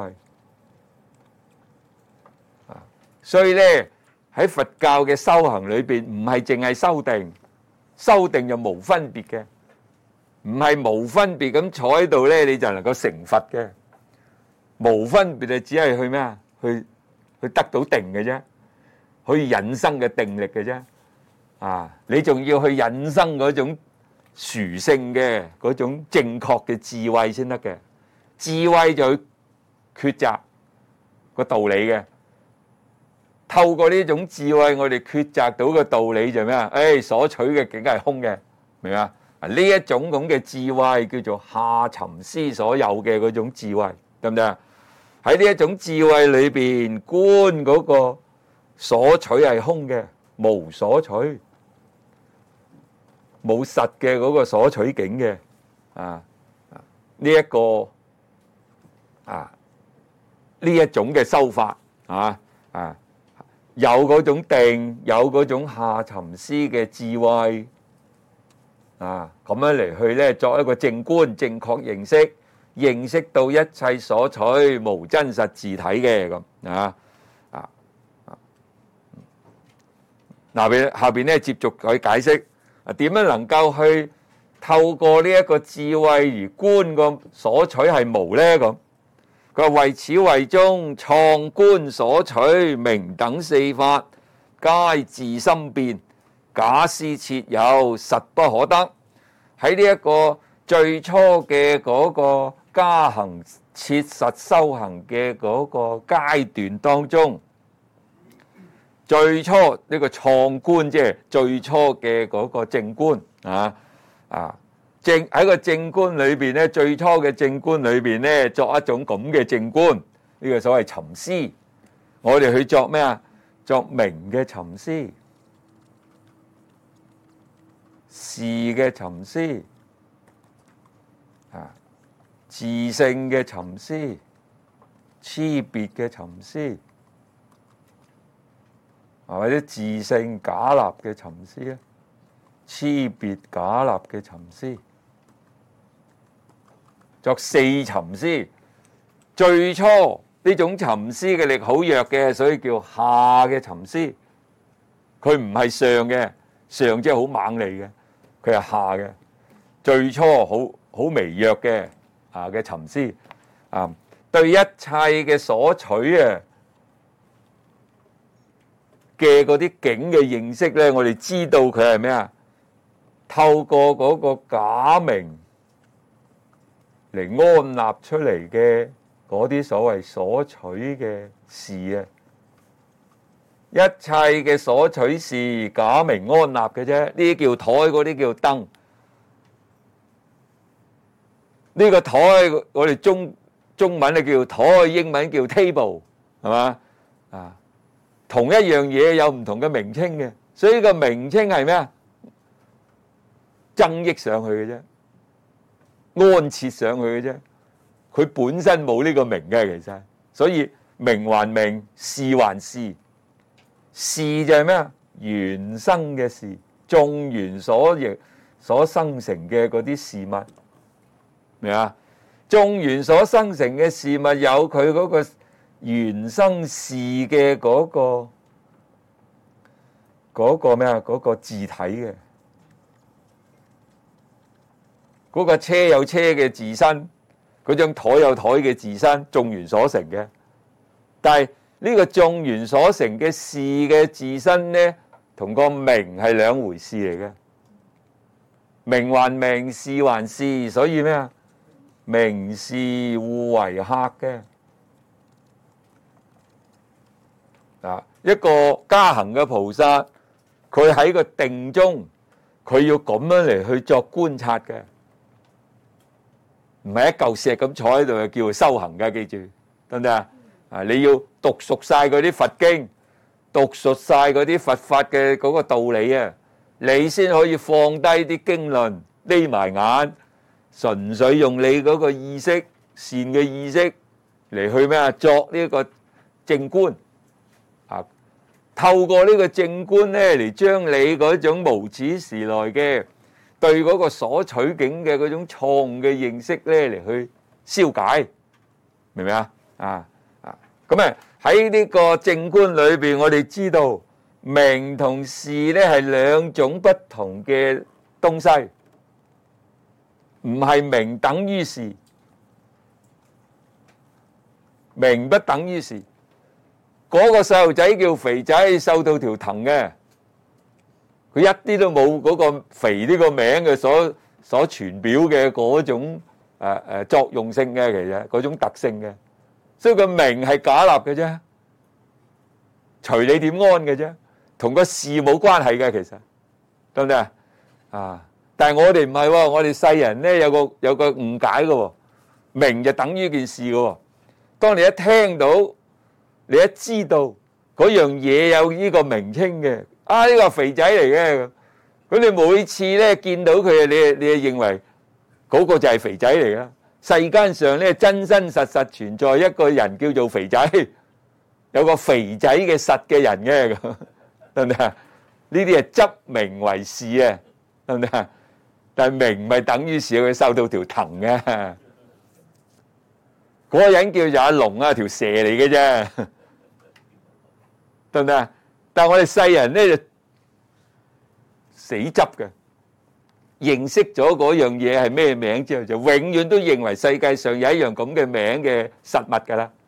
啊。所以咧。喺佛教嘅修行裏邊，唔係淨係修定就無分別嘅，唔係無分別咁坐喺度咧，你就能夠成佛嘅。 無分別就只係去咩啊？去得到定嘅啫，可以引生嘅定力嘅啫。啊，你仲要去引生嗰種殊勝嘅嗰種正確嘅智慧先得嘅。智慧就去抉擇個道理嘅。透過呢種智慧，我哋抉擇到個道理就咩啊？所取嘅境係空嘅，明嘛？呢一種咁嘅智慧叫做下尋思所有嘅嗰種智慧，得唔得啊？喺呢一種智慧裏邊，觀嗰個所取係空嘅，無所取，冇實嘅嗰個所取境嘅，呢一個呢一種嘅修法有嗰種定，有嗰種下尋思嘅智慧咁樣嚟去咧，作一個正觀，正確認識到一切所取無真實自體嘅咁下邊咧接續佢解釋點樣能夠去透過呢一個智慧而觀個所取係無咧咁。佢話為此為中創觀所取明等四法，皆自心變，假施設有，實不可得。喺呢一個最初嘅嗰個加行切實修行嘅嗰個階段當中，最初呢個創觀即係最初嘅嗰個正觀喺個正觀裏邊咧，最初嘅正觀裏邊咧，作一種咁嘅正觀，呢個所謂尋思。我哋去作咩啊？作明嘅尋思，事嘅尋思，自性嘅尋思，差別嘅尋思，或者自性假立嘅尋思咧，差別假立嘅尋思。作四尋思，最初呢種尋思嘅力好弱嘅，所以叫下嘅尋思。佢唔係上嘅，上即係好猛利嘅，佢係下嘅。最初好微弱嘅嘅尋思對一切嘅所取嘅嗰啲境嘅認識咧，我哋知道佢係咩啊？透過嗰個假名嚟安立出嚟嘅嗰啲所謂所取嘅事一切嘅所取事假名安立嘅啫，呢啲叫台，嗰啲叫燈。呢個台我哋中文咧叫台，英文叫 table， 係嘛？同一樣嘢有唔同嘅名稱嘅，所以個名稱係咩啊？增益上去嘅啫。安設上去嘅啫，佢本身冇呢個名嘅，其實，所以名還名，事還事，事就係咩啊？緣生嘅事，眾緣所生成嘅嗰啲事物，明啊？眾緣所生成嘅事物有佢嗰個緣生事嘅嗰個咩啊？嗰個自體嘅。嗰個車有車嘅自身，嗰張台有台嘅自身，眾緣所成嘅。但係呢個眾緣所成嘅事嘅自身呢，同個名係兩回事嚟嘅。名還名，事還事，所以咩啊？名事互為客嘅。一個加行嘅菩薩，佢喺個定中，佢要咁樣嚟去作觀察嘅。唔係一嚿石咁坐喺度就叫做修行嘅，記住得唔得啊？你要讀熟晒嗰啲佛經，讀熟晒嗰啲佛法嘅嗰個道理啊，你先可以放低啲經論，匿埋眼，純粹用你嗰個意識，善嘅意識嚟去咩啊？作呢個正觀透過呢個正觀咧，嚟將你嗰種無始時來嘅對嗰個所取境嘅嗰種錯誤嘅認識咧，嚟去消解，明唔明啊？咁喺呢個正觀裏邊，我哋知道名同事咧係兩種不同嘅東西，唔係名等於事。 名不等於事。嗰個細路仔叫肥仔，瘦到條藤嘅，佢一啲都冇嗰個肥呢個名嘅所傳表嘅嗰種作用性嘅，其實嗰種特性嘅，所以個名係假立嘅啫，隨你點安嘅啫，同個事冇關係嘅，其實得唔得啊？但係我哋唔係喎，我哋世人咧有個誤解嘅喎，名就等於件事嘅喎。當你一聽到，你一知道嗰樣嘢有呢個名稱嘅，呢個肥仔嚟嘅，咁你每次咧見到佢，你就認為嗰個就係肥仔嚟啦。世間上咧真真實實存在一個人叫做肥仔，有個肥仔嘅實嘅人嘅，得唔得啊？呢啲係執名為是啊，得唔得啊？但係名咪等於是佢收到條藤嘅，嗰個人叫做阿龍啊，條蛇嚟嘅啫，得唔得啊？但係我哋世人咧就死執嘅，認識咗嗰樣嘢係咩名之後，就永遠都認為世界上有一樣咁嘅名嘅實物㗎啦。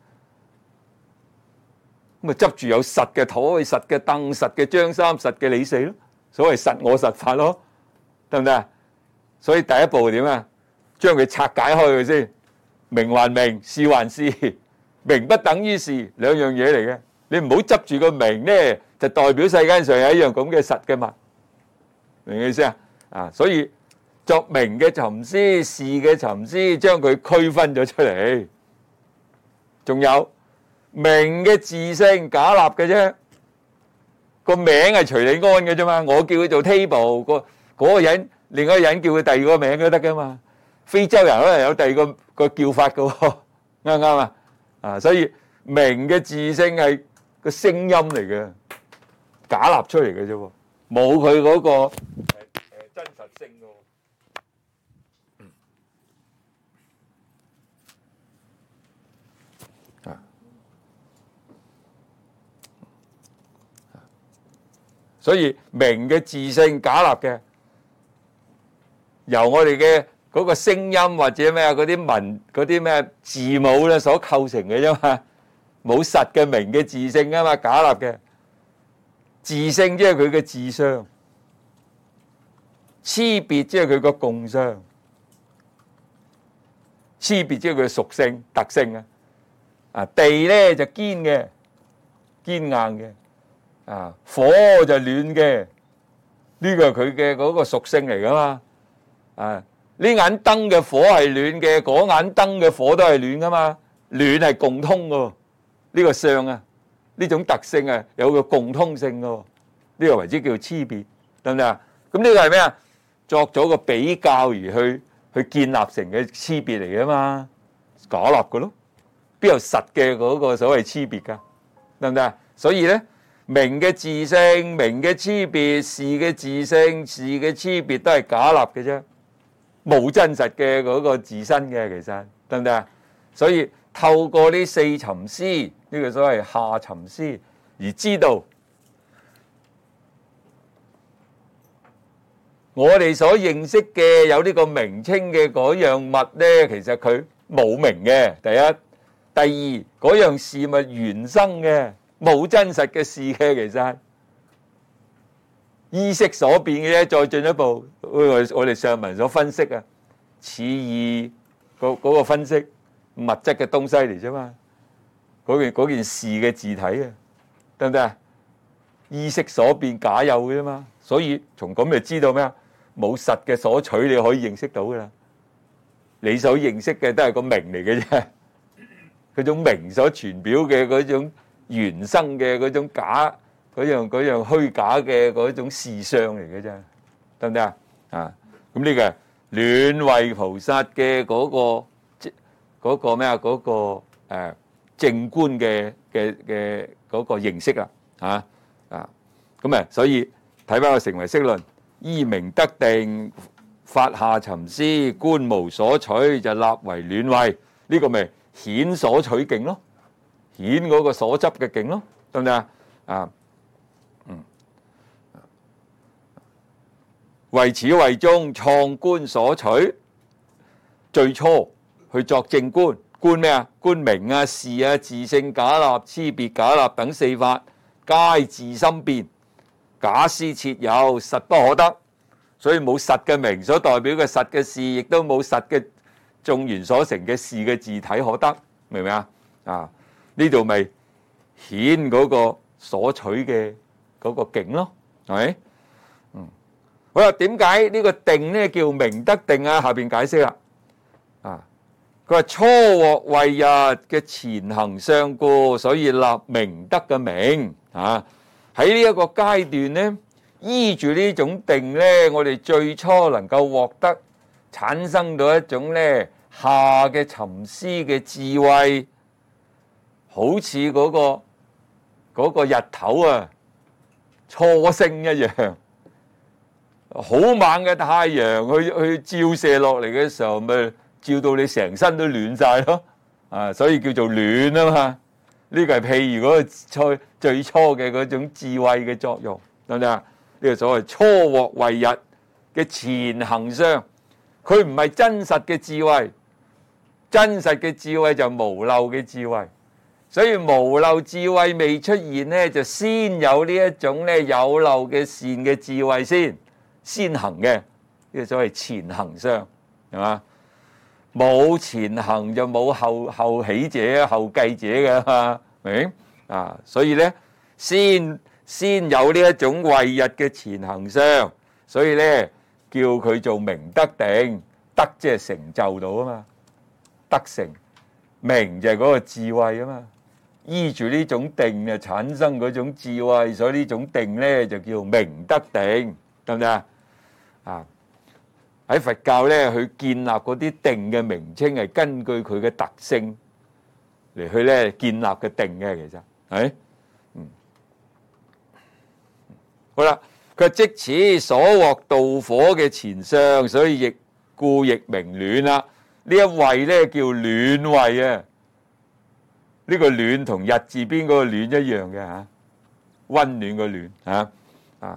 咁咪執住有實嘅台、實嘅凳、實嘅張三、實嘅李四咯，所謂實我實法咯，得唔得啊？所以第一步點啊？將佢拆解開佢先，名還名，事還事，名不等於事，兩樣嘢嚟嘅。你唔好執住個名咧，就代表世間上有一樣咁嘅實嘅物，明唔明意思啊？所以作名嘅尋思，事嘅尋思，將佢區分咗出嚟。仲有名嘅自性假立嘅啫，個名係隨你安嘅啫嘛。我叫佢做 table，嗰個人，另外一個人叫佢第二個名都得噶嘛。非洲人可能有第二個叫法噶，啱唔啱啊？所以名嘅自性係個聲音嚟嘅，假立出嚟嘅啫，冇佢嗰個真實性嘅。所以名嘅自性假立嘅，由我哋嘅嗰個聲音或者咩嗰啲文嗰啲咩字母咧所構成嘅啫嘛，冇實嘅名嘅自性啊嘛，假立嘅自性即係佢嘅自相，差別即係佢個共相，差別即係佢嘅屬性特性啊。地咧就堅嘅，堅硬嘅。火就暖嘅，呢個係佢嘅嗰個屬性嚟噶嘛。呢眼燈嘅火係暖嘅，嗰眼燈嘅火都係暖噶嘛。暖係共通噶，呢個相啊，呢種特性啊，有個共通性噶，呢個為之叫差別，得唔得啊？咁呢個係咩啊？作咗個比較而去建立成嘅差別嚟噶嘛，假立噶咯，邊有實嘅嗰個所謂差別噶，得唔得啊？所以咧。名嘅自性、名嘅差別、事嘅自性、事嘅差別都係假立嘅啫，冇真實嘅嗰個自身嘅，其實得唔得啊？所以透過呢四尋思，呢個所謂下尋思，而知道我哋所認識嘅有呢個名稱嘅嗰樣物咧，其實佢冇名嘅。第一，第二，嗰樣事物原生嘅。冇真實嘅事嘅，其實意識所變嘅啫。再進一步，我哋上文所分析啊，此意嗰個分析物質嘅東西嚟啫嘛。嗰件事嘅字體啊，得唔得啊？意識所變假有嘅啫嘛。所以從咁就知道咩啊？冇實嘅所取，你可以認識到噶啦。你所認識嘅都係個名嚟嘅啫，嗰種名所傳表嘅嗰種。原生嘅嗰種假，嗰樣虛假嘅嗰種事相嚟嘅啫，得唔得啊？咁呢個暖慧菩薩嘅嗰個咩啊？嗰個正觀嘅嗰個認識啦，咁啊，所以睇翻個成唯識論，依名得定，發下尋思，觀無所取，就立為暖慧，呢個咪顯所取境咯。顯嗰個所執嘅境咯，得唔得啊？為始為終，創觀所取，最初去作正觀， 觀咩啊？觀名啊、事啊、自性假立、差別假立等四法，皆自心變，假施設有，實不可得。所以冇實嘅名所代表嘅實嘅事，亦都冇實嘅眾緣所成嘅事嘅自體可得，明唔明啊？啊，呢度咪顯嗰個所取嘅嗰個境咯，係咪？好啦，點解呢個定咧叫明德定啊？下邊解釋啦，佢話初獲慧日嘅前行相故，所以立明德嘅名啊。喺呢一個階段咧，依住呢種定咧，我哋最初能夠獲得產生到一種咧下嘅沉思嘅智慧，好似嗰個日頭啊，初升一樣，好猛嘅太陽去照射落嚟嘅時候，咪照到你成身都暖晒咯，啊，所以叫做暖啊嘛。呢個係譬如嗰個最初嘅嗰種智慧嘅作用，得唔得啊？呢個所謂初獲慧日嘅前行相，佢唔係真實嘅智慧，真實嘅智慧就無漏嘅智慧，所以無漏智慧未出現呢，就先有呢一種咧有漏嘅善嘅智慧先行嘅，呢個所謂前行相，係嘛？冇前行就冇後起者、後繼者嘅嘛，明啊？所以咧，先有呢一種慧日嘅前行相，所以咧叫佢做明德定，德即係成就到啊嘛，德成，明就係嗰個智慧啊嘛，依住呢種定啊產生嗰種智慧，所以呢種定咧就叫明德定，得唔得啊？啊！喺佛教咧，去建立嗰啲定嘅名稱係根據佢嘅特性嚟去咧建立嘅定嘅，其實係，好啦，佢即此所獲道火嘅前相，所以亦故亦名暖啦。呢一慧咧叫暖慧啊，呢個暖同日字邊嗰個暖一樣嘅嚇，溫暖個暖嚇啊。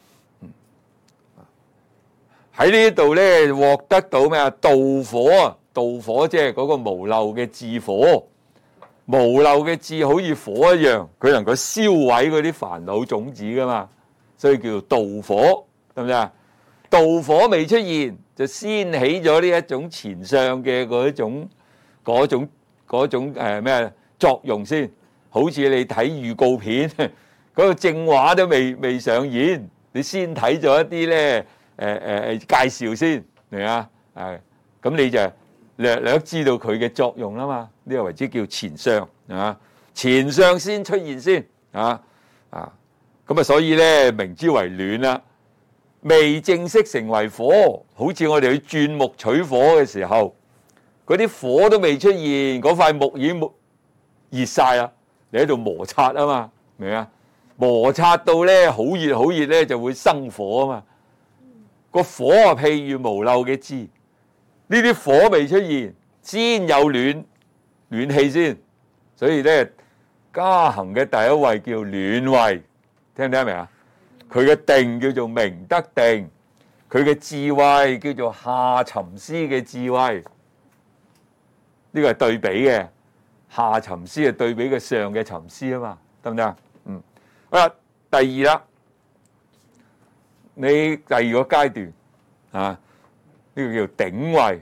喺呢度咧獲得到咩啊？道火啊，道火即係嗰個無漏嘅智火，無漏嘅智好似火一樣，佢能夠燒毀嗰啲煩惱種子噶嘛，所以叫做道火，得唔得啊？道火未出現，就先起咗呢一種前相嘅嗰種咩作用先，好似你睇預告片，嗰個正話都未上演，你先睇咗一啲咧。介紹先嚟啊，咁你就略知道佢嘅作用啦嘛，呢個為之叫前相啊，前相先出現先咁啊，所以咧名之為暖啦，未正式成為火，好似我哋去鑽木取火嘅時候，嗰啲火都未出現，嗰塊木已經熱晒啦，你喺度摩擦啊嘛，明啊？摩擦到咧好熱咧就會生火啊嘛。個火啊，譬如無漏嘅智，呢啲火未出現，先有暖氣先，所以咧加行嘅第一位叫暖慧，聽唔聽明啊？佢嘅定叫做明德定，佢嘅智慧叫做下沉思嘅智慧，呢個係對比嘅，下沉思係對比嘅上嘅沉思啊嘛，得唔得啊？好啦，第二啦。你第二個階段啊，呢個叫頂慧，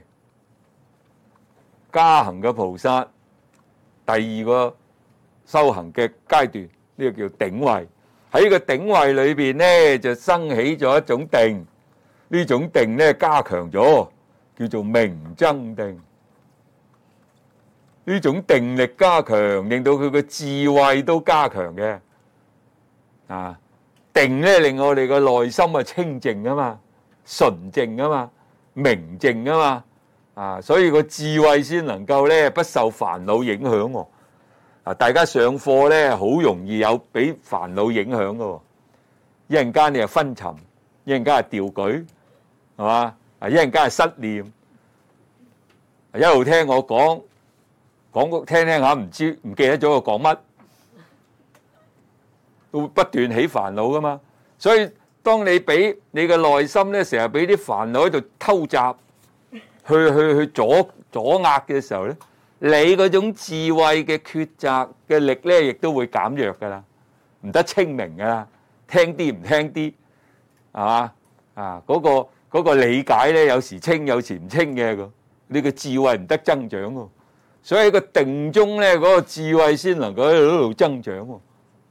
加行嘅菩薩第二個修行嘅階段，呢個叫頂慧。喺呢個頂慧裏邊咧，就生起咗一種定，呢種定咧加強咗，叫做明增定。呢種定力加強，令到佢嘅智慧都加強嘅啊。定咧令我哋個內心啊清淨啊嘛，純淨啊嘛，明淨啊嘛，所以個智慧先能夠咧不受煩惱影響喎。大家上課咧好容易有俾煩惱影響噶，一陣間你係昏沉，一陣間係掉舉，係嘛？一陣間係失念，一路聽我講聽下唔記得咗我講乜。會不斷起煩惱噶嘛，所以當你俾你嘅內心咧，成日俾啲煩惱喺度偷襲，去阻壓嘅時候咧， 你嗰種智慧嘅抉擇嘅力咧，亦都會減弱噶啦，唔得清明噶啦，聽啲唔聽啲，係嘛？嗰個理解咧，有時清有時唔清嘅，你個智慧唔得增長喎。所以個定中咧，嗰個智慧先能夠喺度增長喎。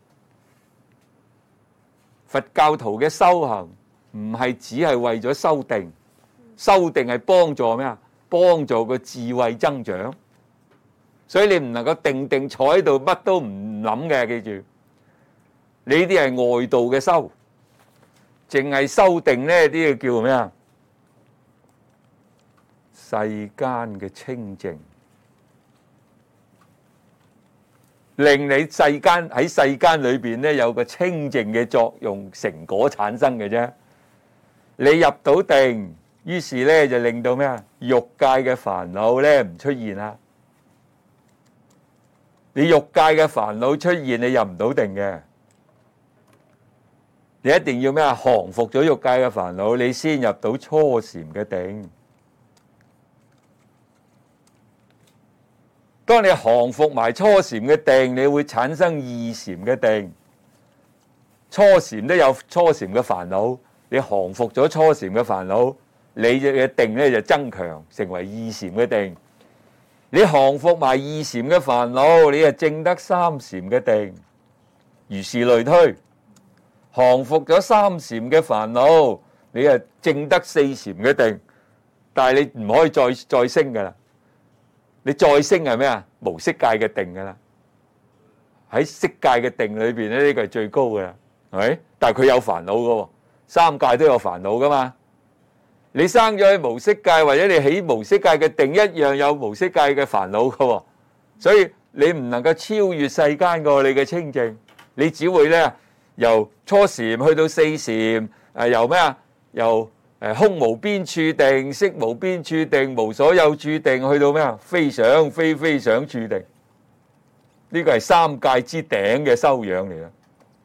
佛教徒嘅修行唔係只係為咗修定，修定係幫助咩啊？幫助個智慧增長。所以你唔能夠定坐喺度乜都唔諗嘅，記住，呢啲係外道嘅修，淨係修定呢啲叫咩啊？世間嘅清淨，令你喺世間裏邊咧有個清淨嘅作用成果產生嘅啫。你入到定，於是咧就令到咩啊？欲界嘅煩惱咧唔出現啦。你欲界嘅煩惱出現，你入唔到定嘅。你一定要咩啊？降服咗欲界嘅煩惱，你先入到初禪嘅定。當你降服埋初禪嘅定，你會產生二禪嘅定。初禪都有初禪嘅煩惱，你降服咗初禪嘅煩惱，你嘅定咧就增強，成為二禪嘅定。你降服埋二禪嘅煩惱，你就證得三禪嘅定，如是類推。降服咗三禪嘅煩惱，你就證得四禪嘅定，但係你唔可以再升噶啦。你再升係咩啊？無色界嘅定噶啦。喺色界嘅定裏邊咧，呢個係最高噶啦，係咪？但係佢有煩惱噶喎，三界都有煩惱噶嘛。你生咗喺無色界，或者你起無色界嘅定，一樣有無色界嘅煩惱噶喎。所以你唔能夠超越世間個你嘅清淨，你只會咧由初禪去到四禪，由咩啊？由空無邊處定、識無邊處定、無所有處定，去到咩啊？非想非想處定。呢個係三界之頂嘅修養嚟啦。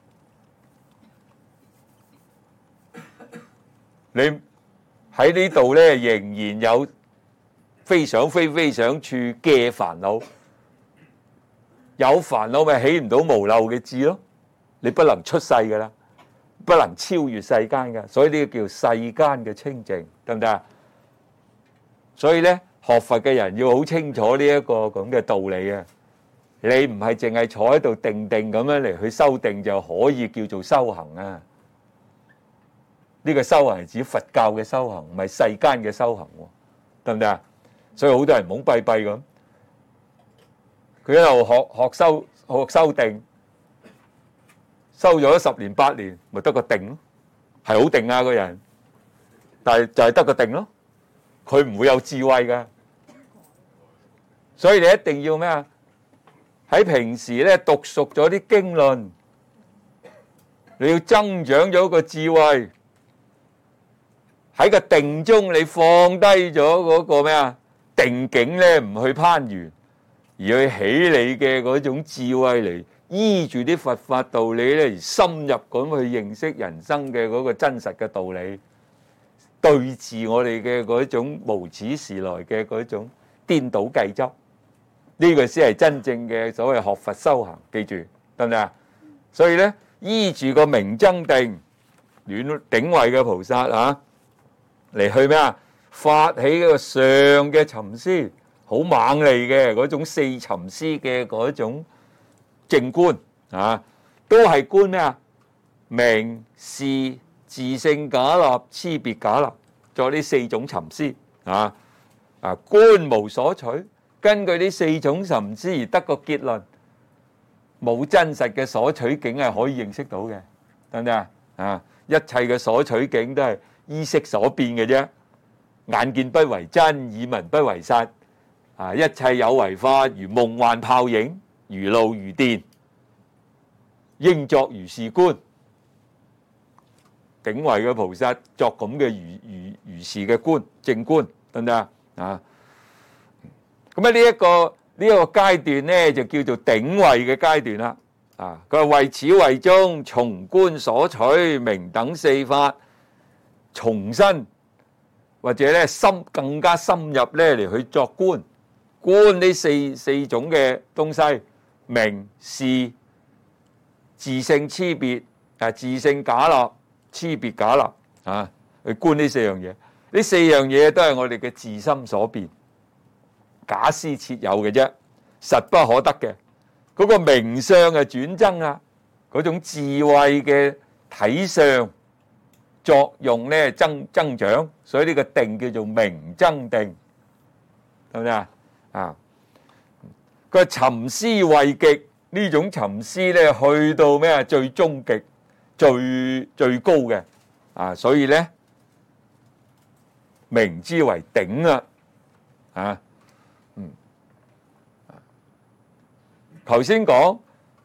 你喺呢度咧，仍然有非想非想處嘅煩惱，有煩惱咪起唔到無漏嘅智咯。你不能出世噶啦，不能超越世間噶，所以呢個叫世間嘅清淨，得唔得啊？所以咧，學佛嘅人要好清楚呢一個咁嘅道理啊！你唔係淨係坐喺度定咁樣嚟去修定就可以叫做修行啊！呢個修行係指佛教嘅修行，唔係世間嘅修行，得唔得啊？所以好多人懵閉閉咁，佢一路學修定，修咗10年8年，咪得個定咯，係好定啊個人，但係就係得個定咯，佢唔會有智慧噶。所以你一定要咩啊？喺平時咧讀熟咗啲經論，你要增長咗個智慧。喺個定中，你放低咗嗰個咩啊？定境咧，唔去攀緣，而去起你嘅嗰種智慧嚟，依住啲佛法道理咧，而深入咁去認識人生嘅嗰個真實嘅道理，對治我哋嘅嗰種無始時來嘅嗰種顛倒計執，呢個先係真正嘅所謂學佛修行。記住，得唔得啊？所以咧，依住個明增定，暖頂位嘅菩薩啊！嚟去咩啊？發起嗰個上嘅沉思，好猛利嘅嗰種四沉思嘅嗰種靜觀啊，都係觀咩啊？明示自性假立、差別假立，作呢4種沉思啊！觀無所取，根據呢4種沉思而得個結論，冇真實嘅所取境係可以認識到嘅，得唔得啊？一切嘅所取境都係依色所變嘅啫，眼見不為真，耳聞不為實，一切有為法如夢幻泡影，如露如電，應作如是觀。頂位嘅菩薩作咁嘅如是嘅觀，正觀，得唔得啊？咁呢一個階段咧，就叫做頂位嘅階段啦。佢話為此位中，從觀所取明等4法。重新或者咧更加深入咧嚟去作觀觀呢四種嘅東西，名、事、自性、差別，自性假立、差別假立啊，去觀呢四樣嘢。呢四樣嘢都係我哋嘅自心所變，假施設有嘅啫，實不可得嘅。嗰個名相嘅轉增啊，嗰種智慧嘅體相作用咧增長，所以呢個定叫做明增定，得唔得啊？啊，個尋思慧極，呢種尋思咧去到咩啊？最終極、最高嘅啊，所以咧名之為頂啊！啊，頭先講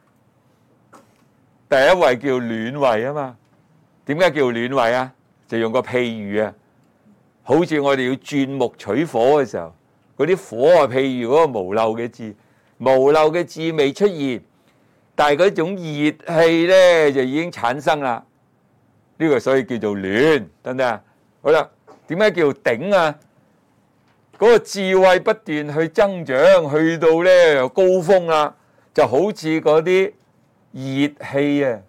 第一位叫暖位啊嘛，點解叫暖位啊？就用個譬喻啊，好似我哋要鑽木取火嘅時候，嗰啲火啊，譬如嗰個無漏嘅智，無漏嘅智未出現，但係嗰種熱氣咧就已經產生啦。呢個所以叫做暖，得唔得啊？好啦，點解叫頂啊？嗰個智慧不斷去增長，去到咧又高峰啦，就好似嗰啲熱氣啊，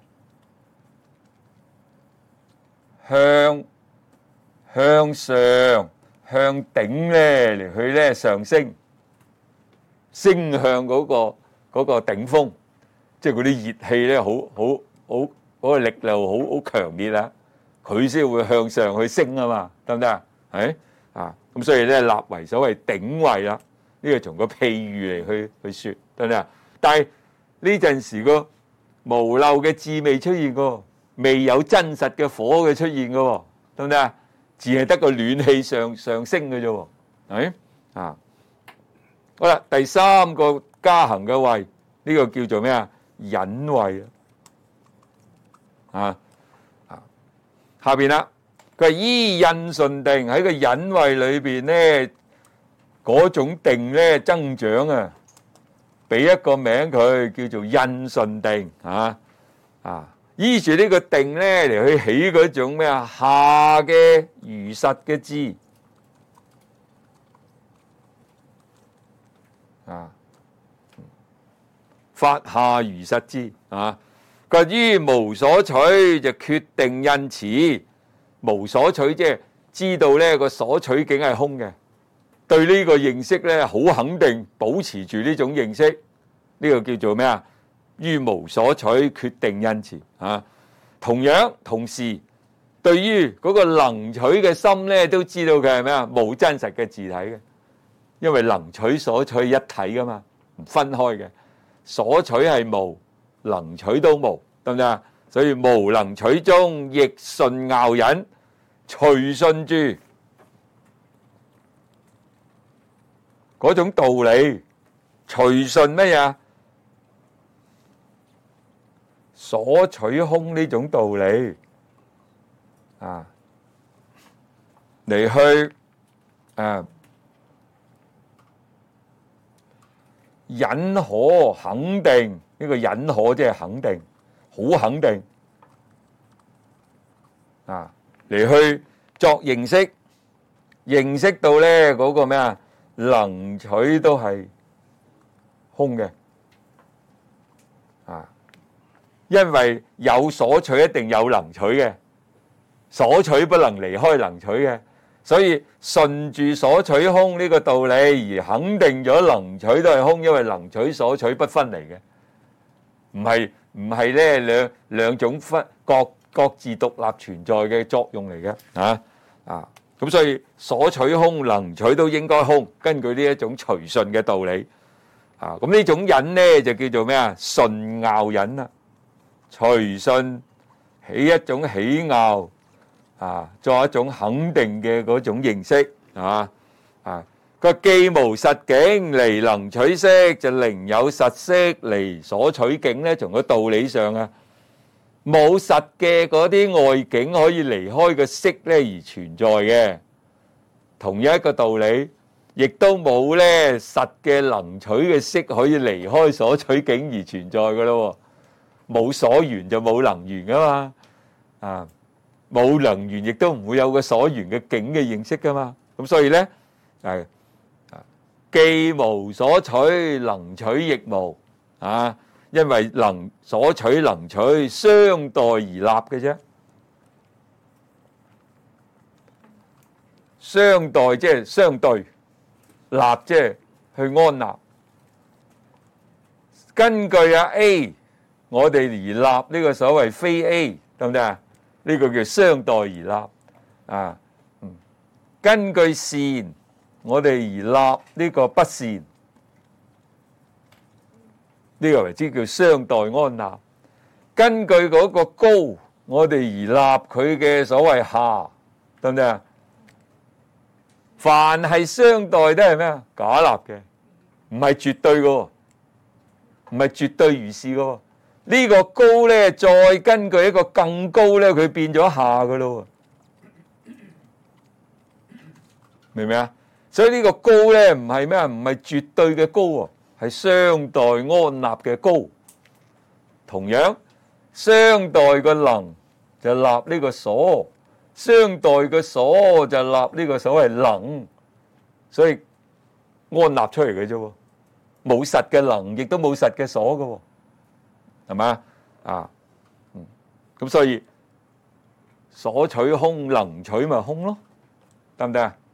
向上向頂咧嚟去咧上升，升向嗰個頂峰，即係嗰啲熱氣咧好嗰個力量好強烈啦，佢先會向上去升啊嘛，得唔得啊？係啊，咁所以咧立為所謂頂位啦，呢個從個譬喻嚟去說，得唔得啊？但係呢陣時個無漏嘅智未出現過，未有真實嘅火嘅出現嘅，得唔得啊？只係得個暖氣上升嘅啫，係啊。好啦，第三個加行嘅位，呢個叫做咩啊？忍位啊。下邊啦，佢係依印順定喺個忍位裏邊咧，嗰種定咧增長啊，俾一個名佢叫做印順定啊。依住呢個定咧嚟去起嗰種咩啊？下嘅如實嘅智啊，法下如實智啊。佢於無所取就決定印持，無所取即係知道咧個所取境係空嘅，對呢個認識咧好肯定，保持住呢種認識，呢個叫做咩啊？於無所取決定印持啊。同樣同時，對於嗰個能取嘅心咧，都知道佢係咩啊？冇真實嘅自體嘅，因為能取所取一體噶嘛，唔分開嘅。所取係無，能取都無，得唔得啊？所以無能取中，亦順拗忍，隨順住嗰種道理，隨順乜嘢？所取空呢種道理啊，嚟去忍可肯定，呢個忍可即係肯定，好肯定啊，嚟去作認識，認識到咧嗰個咩啊？能取都係空嘅啊。因為有所取一定有能取嘅，所取不能離開能取嘅，所以順住所取空呢個道理而肯定咗能取都係空，因為能取所取不分離嘅，唔係咧兩種各自獨立存在嘅作用嚟嘅咁所以所取空能取都應該空，根據呢一種隨順嘅道理咁呢種忍咧就叫做咩啊？順拗忍啦。隨順起一種喜拗作一種肯定嘅嗰種認識佢既無實境離能取識，就寧有實識離所取境咧。從個道理上冇實嘅嗰啲外境可以離開個識咧而存在嘅，同一個道理，亦都冇咧實嘅能取嘅識可以離開所取境而存在噶咯。冇所緣就冇能緣噶嘛，冇能緣亦都唔會有個所緣嘅境嘅認識噶嘛。咁所以咧既無所取，能取亦無啊！因為能所取能取相待而立嘅啫，相待即係相對，立即係去安立。根據A， 我哋而立呢個所謂非 A， 得唔得啊？呢個叫相待而立啊。根據善，我哋而立呢個不善，呢個為之叫相待安立。根據嗰個高，我哋而立佢嘅所謂下，得唔得啊？凡係相待都係咩啊？假立嘅，唔係絕對嘅，唔係絕對如是嘅。呢個高咧，再根據一個更高咧，佢變咗下嘅咯。明唔明啊？所以呢個高咧唔係咩啊？唔係絕對嘅高喎，係相待安立嘅高。同樣，相待個能就立呢個所，相待個所就立呢個所謂能，所以安立出嚟嘅啫喎，冇實嘅能，亦都冇實嘅所嘅喎，係咪啊？咁所以所取空，能取咪空咯，得唔得啊？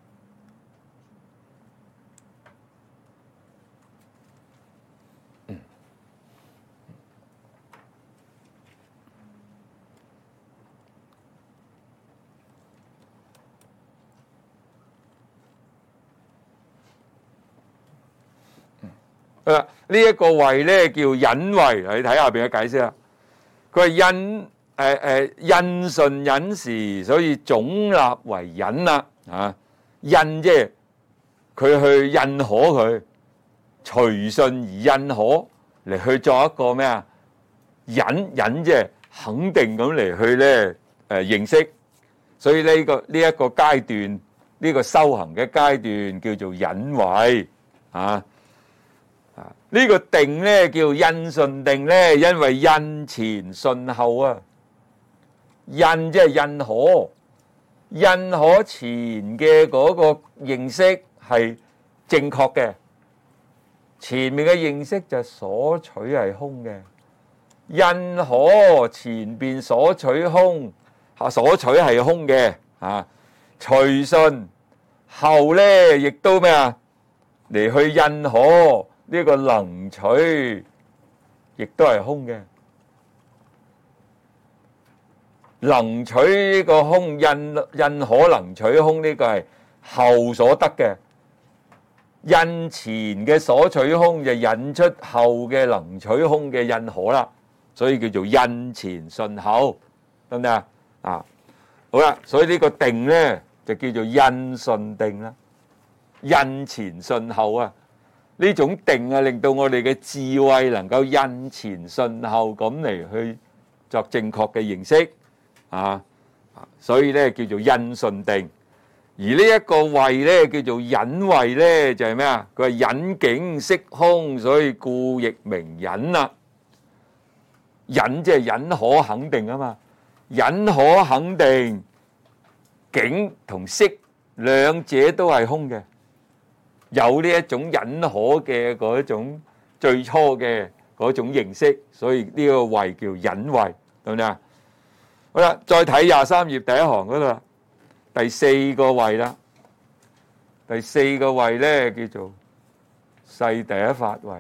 呢一個謂咧叫隱謂，你睇下邊嘅解釋啦。佢係印順隱時，所以總立為隱啦。啊，印即係佢去印可佢，隨順而印可嚟去作一個咩啊？隱即係肯定咁嚟去咧認識。所以呢一個階段，呢個修行嘅階段叫做隱謂啊。呢個定咧叫印順定咧，因為印前順後啊。印即係印可，印可前嘅嗰個認識係正確嘅，前面嘅認識就所取係空嘅。印可前邊所取空，所取係空嘅啊。隨順後咧，亦都咩啊？嚟去印可。呢個能取亦都係空嘅，能取呢個空，印可能取空呢個係後所得嘅，印前嘅所取空就引出後嘅能取空嘅印可啦，所以叫做印前順後，得唔得啊？啊，好啦，所以呢個定咧就叫做印順定啦，印前順後啊。呢種定啊，令到我哋嘅智慧能夠印前順後咁嚟去作正確嘅認識啊，所以咧叫做印順定。而呢一個謂咧叫做隱謂咧，就係咩啊？佢係隱境識空，所以故亦名隱啦。隱即係隱可肯定啊嘛，隱可肯定境同識兩者都係空嘅。有呢一種隱可嘅嗰種最初嘅嗰種認識，所以呢個謂叫隱謂，得唔得啊？好啦，再睇23頁第一行嗰度啦，第四個謂啦。第四個謂咧叫做世第一法謂，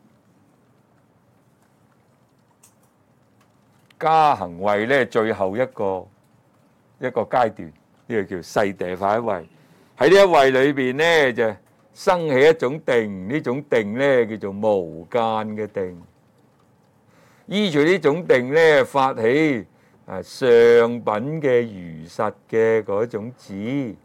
加行謂咧最後一個階段，呢個叫世第一法謂。喺呢一謂裏邊咧就生起一種定，呢種定咧叫做無間嘅定。依住呢種定咧發起上品嘅如實嘅嗰種智。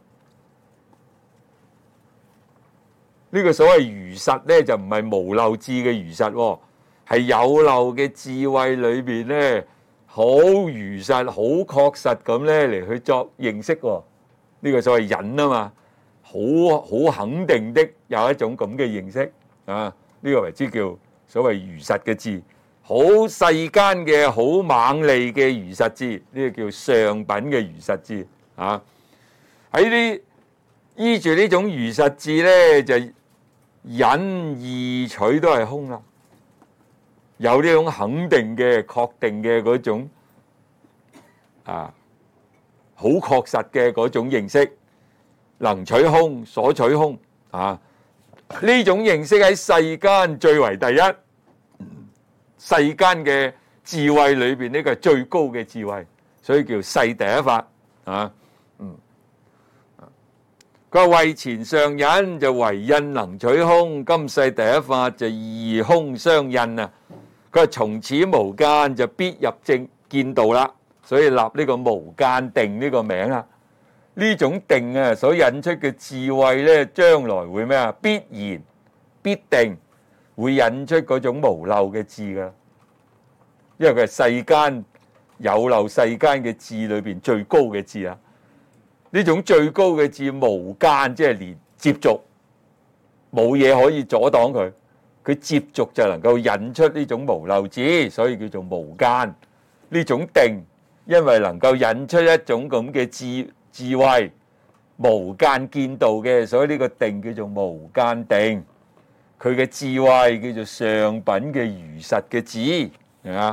呢個所謂如實咧就唔係無漏智嘅如實，係有漏嘅智慧裏邊咧好如實、好確實咁咧嚟去作認識。呢個所謂隱啊嘛。好肯定的有一種咁嘅認識啊！呢個為之叫所謂如實嘅智，好世間嘅好猛利嘅如實智，呢個叫上品嘅如實智啊！喺依住呢種如實智咧，就引二取都係空啦，有呢種肯定嘅、確定嘅嗰種好確實嘅嗰種認識，能取空，所取空呢種認識喺世間最為第一，世間嘅智慧裏邊呢個係最高嘅智慧，所以叫世第一法佢話為前上引就為印能取空，今世第一法就二空相印啊！佢話從此無間就必入正見道啦，所以立呢個無間定呢個名啊！呢種定啊所引出嘅智慧咧，將來會咩啊？必然必定會引出嗰種無漏嘅智噶，因為佢係世間有漏世間嘅智裏邊最高嘅智啊！呢種最高嘅智無間，即係連接觸冇嘢可以阻擋佢，佢接觸就能夠引出呢種無漏智，所以叫做無間。呢種定，因為能夠引出一種咁嘅智慧，無間見道嘅，所以呢個定叫做無間定。佢嘅智慧叫做上品嘅如實嘅智，係嘛？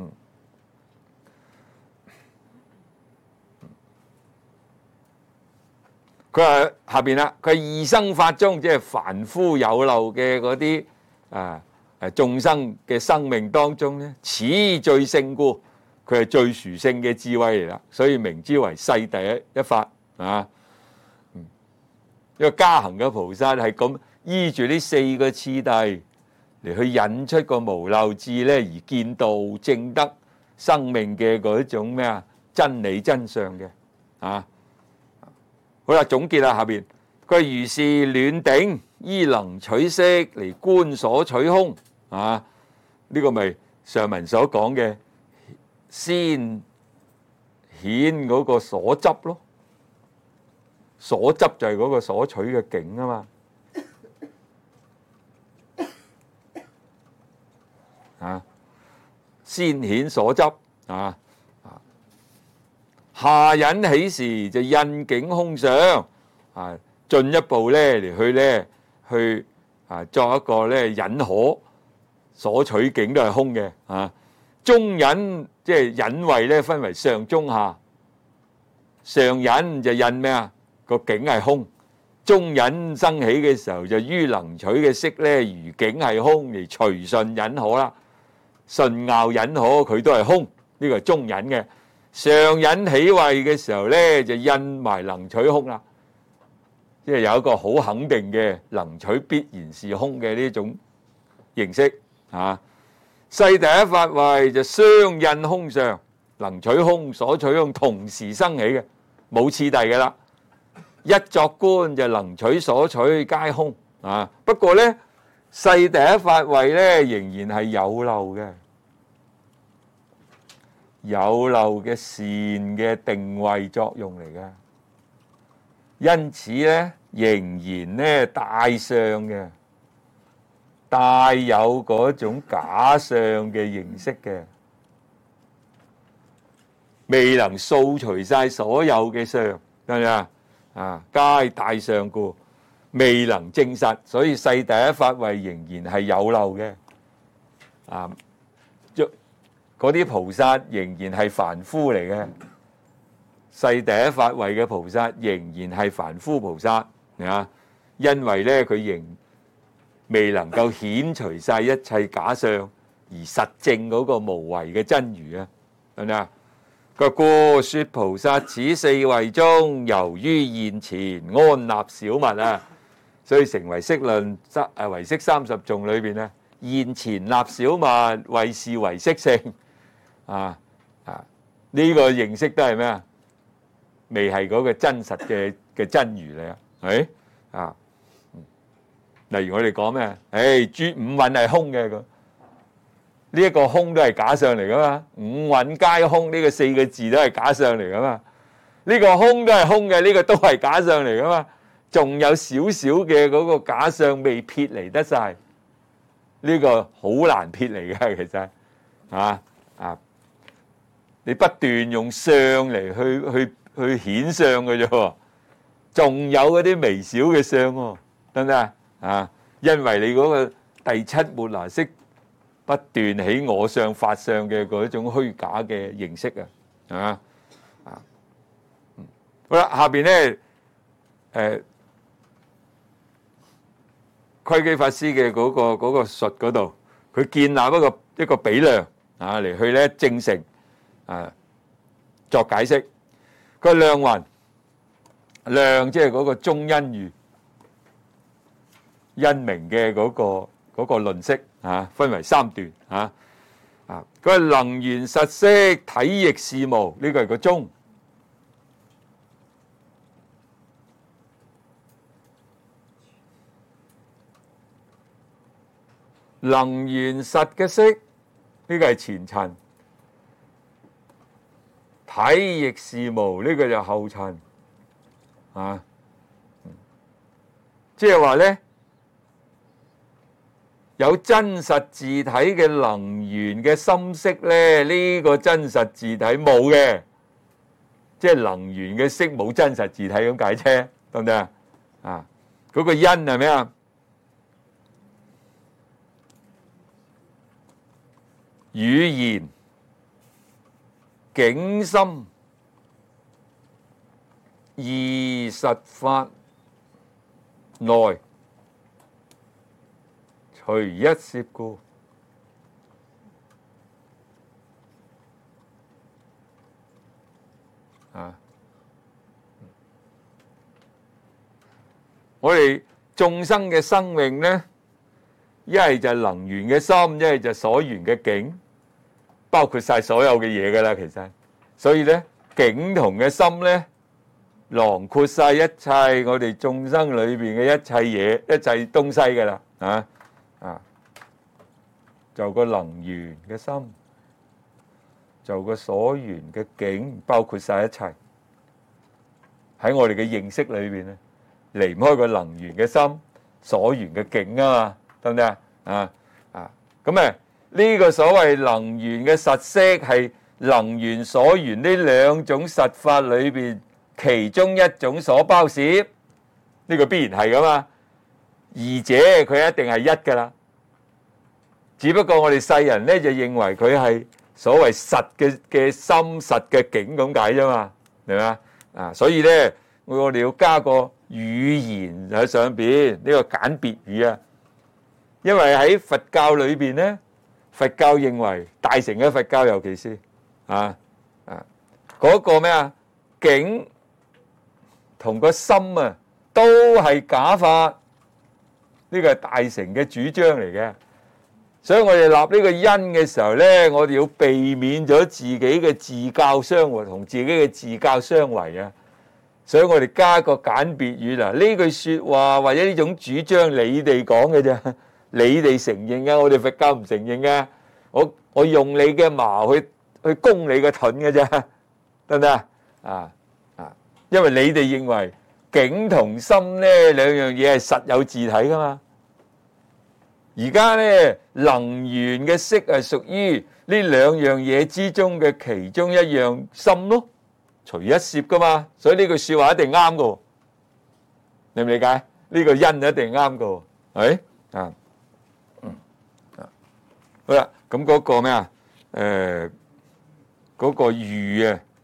佢話下邊啦，佢係二生法中，即係凡夫有漏嘅嗰啲眾生嘅生命當中咧，此最勝故，佢係最殊勝嘅智慧嚟啦，所以名之為世第一法一個加行嘅菩薩係咁依住呢四個次第嚟去引出個無漏智咧，而見道證得生命嘅嗰種咩真理真相嘅好啦，總結啦，下邊佢如是暖頂，依能取色嚟觀所取空呢個咪上文所講嘅先顯嗰個所執咯，所執就係嗰個所取嘅境啊嘛先顯所執下引起時就印境空相進一步咧嚟去作一個咧引可所取境都係空嘅中引即係引位咧分為上中下，上引就印咩個境係空，中引生起嘅時候就於能取嘅色咧如境係空嚟隨順引可啦，順拗引可佢都係空，呢個係中引嘅。上引起位嘅時候咧，就印埋能取空啦，即係有一個好肯定嘅能取必然是空嘅呢種形式世第一法位就相印空相，能取空所取空同時生起嘅，冇次第嘅啦。一作觀就能取所取皆空不過咧，世第一法位咧仍然係有漏嘅。有漏嘅善嘅定位作用嚟嘅，因此咧仍然咧帶相嘅，帶有嗰種假相嘅認識嘅，未能掃除晒所有嘅相，係咪皆帶相故，未能證實，所以世第一法位仍然係有漏嘅嗰啲菩薩仍然係凡夫嚟嘅，世第一法位嘅菩薩仍然係凡夫菩薩因為咧佢仍未能夠顯除晒一切假相，而實證嗰個無為嘅真如係咪個故說菩薩此四位中，由於現前安立小物所以成為釋論唯識30頌裏邊咧，現前立小物為是唯識性。呢個認識都係咩未係嗰個真實嘅真如嚟係例如我哋講咩諸五蘊係空嘅呢一個空都係假相嚟噶嘛，五蘊皆空呢個四個字都係假相嚟噶嘛，呢個空都係空嘅呢個都係假相嚟噶嘛，仲有少少嘅嗰個假相未撇離得晒，呢個好難撇離嘅其實你不斷用相嚟去顯相嘅啫，仲有嗰啲微小嘅相得唔得因為你嗰個第七末那識不斷喺我相法相嘅嗰種虛假嘅形式啊，係嘛啊？好啦，下邊咧窺基法師嘅嗰個術嗰度，佢建立一個比量啊嚟去咧證成啊作解釋。個量云量即係嗰個中因喻因明嘅嗰個論釋啊，分為三段啊。佢係能緣實色，體亦事無，呢個係個中。能緣實嘅色，呢個係前塵。體亦事無，呢個就後塵啊。即係話咧，有真實自體嘅能緣嘅心識咧，呢個真實自體冇嘅，即係能緣嘅識冇真實自體咁解啫，得唔得啊？啊，嗰個因係咩啊？語言、境心、二實法內，隨一攝故。我哋眾生嘅生命呢，一係就能緣嘅心，一係就所緣嘅境，包括晒所有嘅嘢噶啦。其實，所以呢，境同嘅心呢，囊括晒一切我哋眾生裏邊嘅一切嘢、一切東西噶啦。就個能緣嘅心，就個所緣嘅境，包括晒一切喺我哋嘅認識裏邊咧，離唔開個能緣嘅心、所緣嘅境啊嘛，得唔得啊？咁呢個所謂能緣嘅實色係能緣所緣呢兩種實法裏邊其中一種所包攝，呢個必然係噶嘛。二者佢一定係一噶啦，只不過我哋世人咧就認為佢係所謂實嘅心、實嘅境咁解啫嘛，明嘛？所以咧我哋要加個語言喺上邊，呢個簡別語啊。因為喺佛教裏邊咧，佛教認為大乘嘅佛教尤其是嗰個咩啊境同個心啊都係假法，呢個係大乘嘅主張嚟嘅。所以我哋立呢個因嘅時候咧，我哋要避免咗自己嘅自教相為同自己嘅自教相違啊。所以我哋加個簡別語啦。呢句說話或者呢種主張，你哋講嘅啫，你哋承認嘅，我哋佛教唔承認嘅。我用你嘅矛去攻你嘅盾嘅啫，得唔得啊？因為你哋認為境同心咧兩樣嘢係實有自體噶嘛。而家咧能緣嘅色係屬於呢兩樣嘢之中嘅其中一樣心咯，隨一攝噶嘛。所以呢句說話一定啱噶，你唔理解？呢個因一定啱噶，係好啦，咁嗰個咩啊？嗰個喻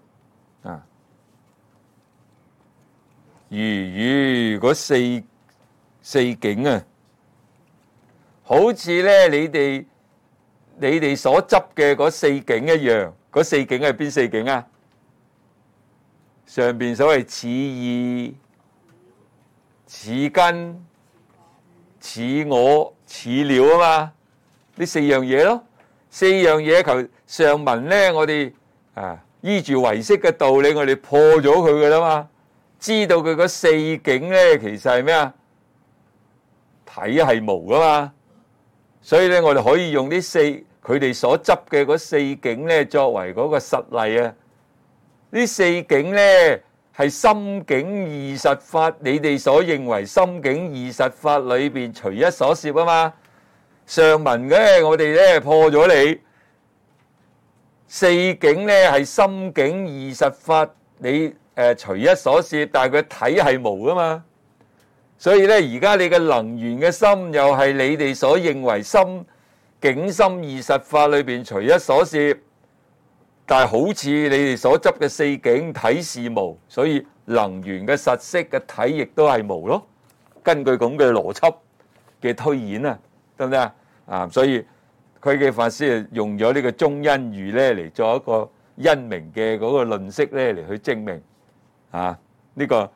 喻嗰四境啊，好似咧你哋所執嘅嗰四境一樣。嗰四境係邊四境啊？上邊所謂似義、似根、似我、似了啊嘛。呢四樣嘢咯，四樣嘢求上文咧，我哋依住唯識嘅道理，我哋破咗佢㗎啦嘛。知道佢嗰四境咧，其實係咩啊？體係無噶嘛。所以咧，我哋可以用呢佢哋所執嘅嗰四境咧，作為嗰個實例啊。呢四境咧係心境二實法，你哋所認為心境二實法裏邊隨一所攝啊嘛。上文嘅我哋咧破咗你四境咧係心境二實法，你隨一所攝，但係佢體係無啊嘛。 所以咧，而家你嘅能緣嘅心又係你哋所認為心境心二實法裏邊隨一所攝，但係好似你哋所執嘅四境體是無，所以能緣嘅實色嘅體亦都係無咯。根據咁嘅邏輯嘅推演啊，得唔得啊？所以窺基法師啊用咗呢個中因喻咧嚟做一個因明嘅嗰個論釋咧嚟去證明啊呢個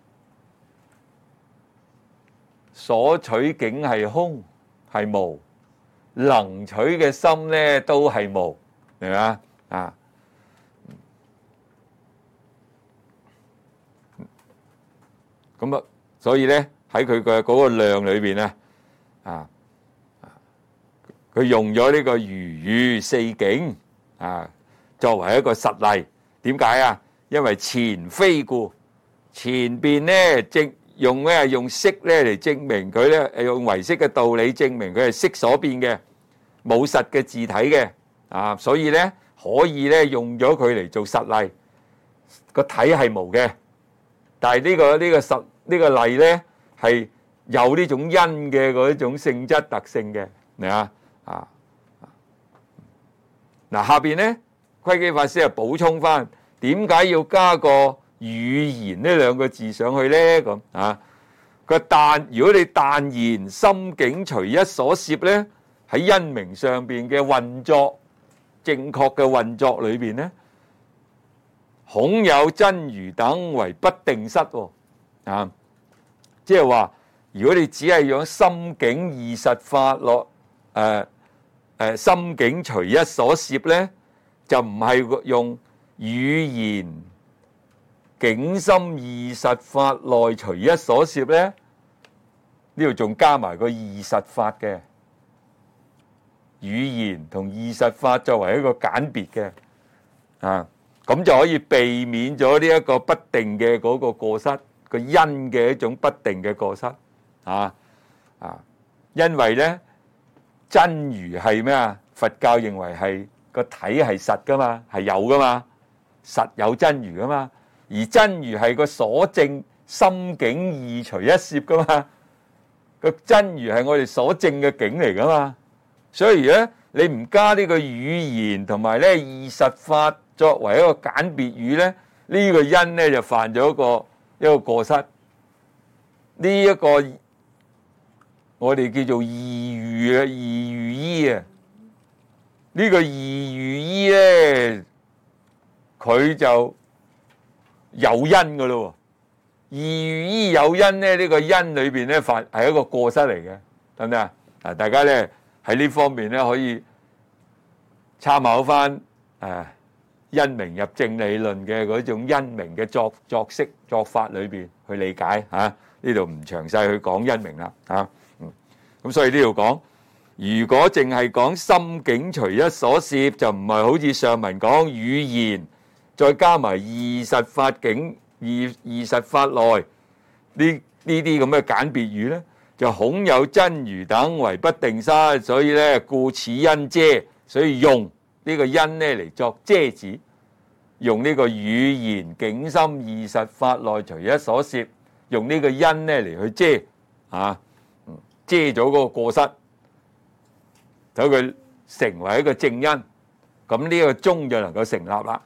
所取境係空係無，能取嘅心咧都係無，明嘛啊？咁啊，所以咧喺佢嘅嗰個量裏邊咧啊，佢用咗呢個如語四境啊作為一個實例。點解啊？因為前非故，前邊咧正用咩？用色咧嚟證明佢咧，用唯識嘅道理證明佢係色所變嘅，冇實嘅自體嘅啊，所以咧可以咧用咗佢嚟做實例，個體係無嘅。但係呢個例咧係有呢種因嘅嗰種性質特性嘅，明啊？嗱，下邊咧窺基法師啊補充翻，點解要加個語言呢兩個字上去咧？咁啊，佢但如果你但言心境隨一所攝咧，喺因明上邊嘅運作，正確嘅運作裏邊咧，恐有真如等為不定失喎。啊，即係話，如果你只係用心境二實法落心境隨一所攝咧，就唔係用語言境心二實法內隨一所攝咧，呢度仲加埋個二實法嘅語言同二實法作為一個簡別嘅啊，咁就可以避免咗呢一個不定嘅嗰個過失。個因嘅一種不定嘅過失因為咧真如係咩啊？佛教認為係個體係實噶嘛，係有噶嘛，實有真如噶嘛，而真如係個所證心境二隨一攝噶嘛，個真如係我哋所證嘅境嚟噶嘛，所以咧你唔加呢個語言同埋咧二實法作為一個簡別語咧，呢個因咧就犯咗一個過失，呢一個我哋叫做異喻啊，異喻依啊，呢個異喻依咧，佢就有因噶咯，異喻依有因咧，呢個因裏邊咧犯係一個過失嚟嘅，得唔得啊？啊，大家咧喺呢方面咧可以參考翻因明入正理論嘅嗰種因明嘅作息作法裏邊去理解嚇，呢度唔詳細去講因明啦嚇。咁所以呢度講，如果淨係講心境隨一所攝，就唔係好似上文講語言，再加埋二實法境二實法內呢啲咁嘅簡別語咧，就恐有真如等為不定失，所以咧故此因遮，所以用呢個因咧嚟作遮止，用呢個語言境心二實法內隨一所攝，用呢個因咧嚟去遮遮咗嗰個過失，等佢成為一個正因，咁呢個宗就能夠成立啦。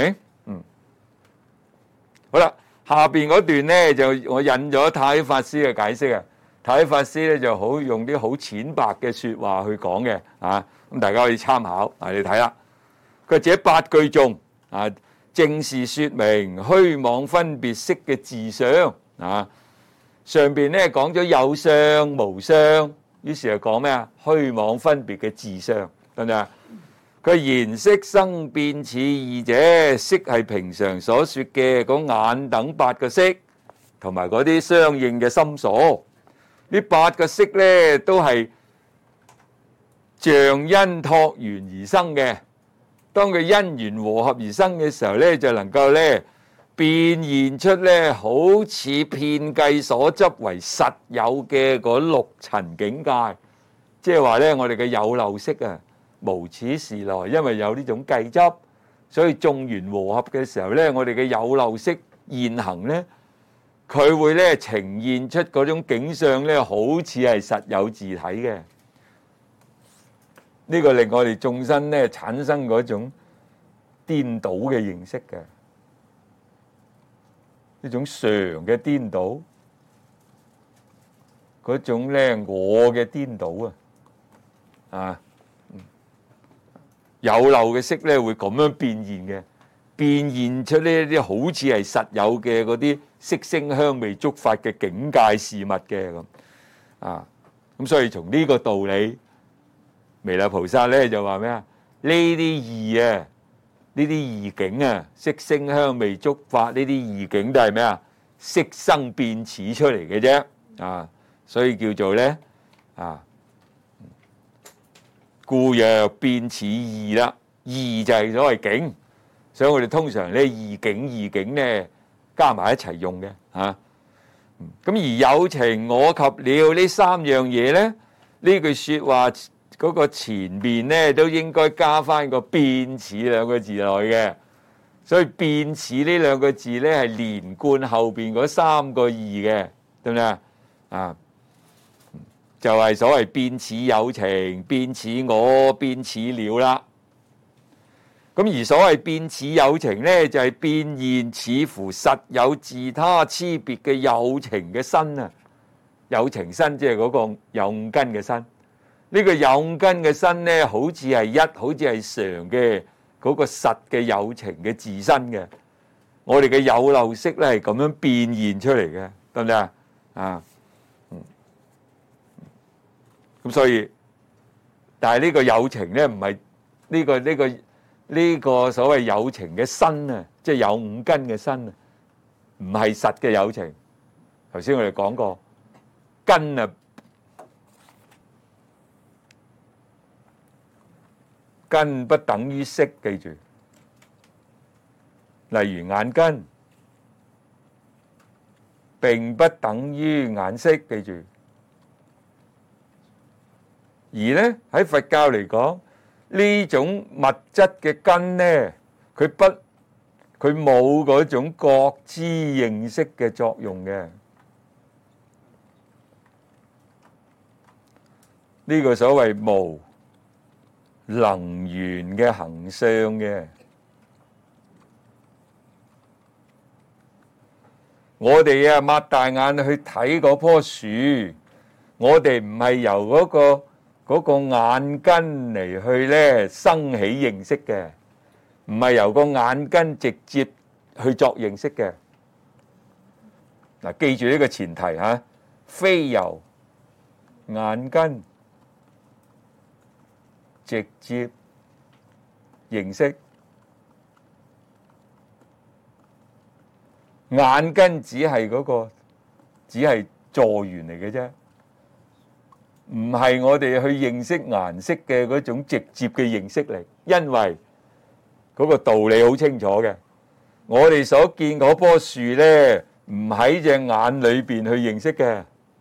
好啦，下邊嗰段咧就我引咗太法師嘅解釋啊。太法師咧就好用啲好淺白嘅説話去講嘅咁大家可以參考你睇啦。佢這八句中正是説明虛妄分別識嘅自相上邊咧講咗有相無相，於是就講咩啊？虛妄分別嘅自相，得唔得？佢言色生變似二者，色係平常所說嘅嗰眼等八個色，同埋嗰啲相應嘅心所。呢八個色咧都係像因託緣而生嘅。當佢因緣和合而生嘅時候咧，就能夠咧變現出咧好似遍計所執為實有嘅嗰六塵境界。即係話咧，我哋嘅有漏識無始時來，因為有呢種計執，所以眾緣和合嘅時候咧，我哋嘅有漏識現行咧佢會咧呈現出嗰種景象咧，好似係實有自體嘅。呢個令我哋眾生咧產生嗰種顛倒嘅認識嘅，呢種常嘅顛倒，嗰種咧我嘅顛倒啊，有漏嘅色咧會咁樣變現嘅，變現出呢啲好似係實有嘅嗰啲色聲香味觸法嘅境界事物嘅咁啊，咁所以從呢個道理，彌勒菩薩咧就話咩啊？呢啲義啊，呢啲義境啊，色聲香味觸法呢啲義境都係咩啊？色生變始出嚟嘅啫啊，所以叫做咧啊，故曰變始義啦。義就係所謂境，所以我哋通常咧義境咧加埋一齊用嘅嚇。咁而有情我及了呢三樣嘢咧，呢句説話嗰個前面咧都應該加翻個變始兩個字落去嘅，所以變始呢兩個字咧係連貫後邊嗰三個義嘅，得唔得啊？就係所謂變始有情、變始我、變始了啦。咁而所謂變始有情咧，就係變現似乎實有自他差別嘅有情嘅身啊！有情身即係嗰個有五根嘅身。呢個有五根嘅身咧，好似係一，好似係常嘅嗰個實嘅有情嘅自身嘅。我哋嘅有漏色咧係咁樣變現出嚟嘅，得唔得啊？咁所以，但係呢個有情咧唔係呢個所謂有情嘅身啊，即係有五根嘅身啊，唔係實嘅有情。頭先我哋講過，根啊，根不等於色，記住。例如眼根並不等於眼色，記住。而咧喺佛教嚟講，呢種物質嘅根咧，佢冇嗰種覺知認識嘅作用嘅。呢個所謂無能緣嘅行相嘅，我哋啊擘大眼去睇嗰棵樹，我哋唔係由嗰個眼根嚟去咧生起認識嘅，唔係由個眼根直接去作認識嘅。嗱，記住呢個前提嚇，非由眼根直接認識，眼根只係助緣嚟嘅啫。唔係我哋去認識顏色嘅嗰種直接嘅認識嚟，因為嗰個道理好清楚嘅。我哋所見嗰棵樹咧，唔喺隻眼裏邊去認識嘅。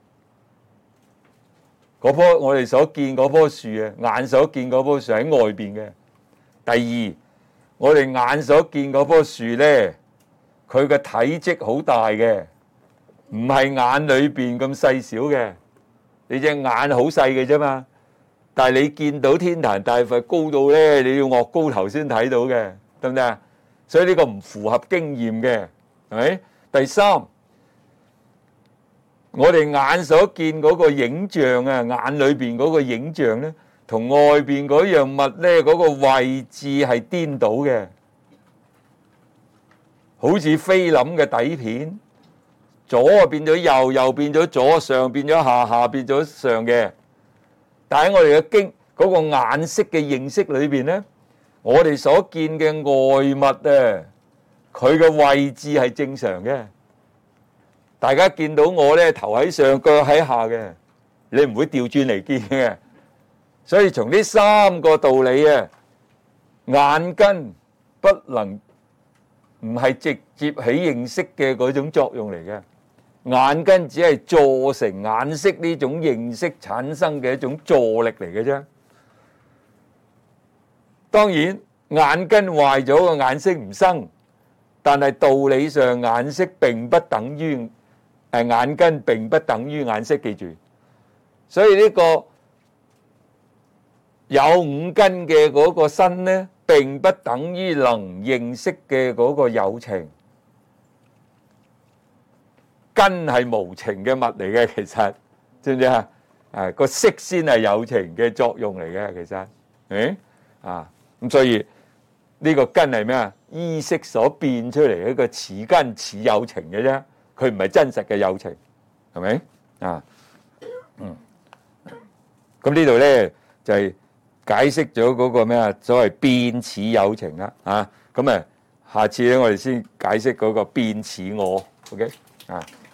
我哋所見嗰棵樹啊，眼所見嗰棵樹喺外邊嘅。第二，我哋眼所見嗰棵樹咧，佢嘅體積好大嘅，唔係眼裏邊咁細小嘅。你隻眼好細嘅啫嘛，但係你見到天壇大佛高到咧，你要岳高頭先睇到嘅，得唔得啊？所以呢個唔符合經驗嘅，係咪？第三，我哋眼所見嗰個影像啊，眼裏邊嗰個影像咧，同外邊嗰樣物咧，嗰個位置係顛倒嘅，好似菲林嘅底片。左變咗右，右變咗左，上變咗下，下變咗上嘅。但喺我哋嘅嗰個眼色嘅認識裏邊咧，我哋所見嘅外物啊，佢嘅位置係正常嘅。大家見到我咧，頭喺上，腳喺下嘅，你唔會調轉嚟見嘅。所以從呢三個道理啊，眼根唔係直接起認識嘅嗰種作用嚟嘅。眼根只係助成眼識呢種認識產生嘅一種助力嚟嘅啫。當然眼根壞咗，個眼識唔生，但係道理上眼識並不等於眼根並不等於眼識，記住。所以呢個有五根嘅嗰個身咧，並不等於能認識嘅嗰個有情。根係無情嘅物嚟嘅，其實知唔知啊？個識先係有情嘅作用嚟嘅，其實，咁所以呢個根係咩啊？依識所變出嚟一個似根似有情嘅啫，佢唔係真實嘅有情，係咪？咁呢度咧就係解釋咗嗰個咩啊？所謂變似有情啦，咁下次咧我哋先解釋嗰個變似我 ，OK 啊？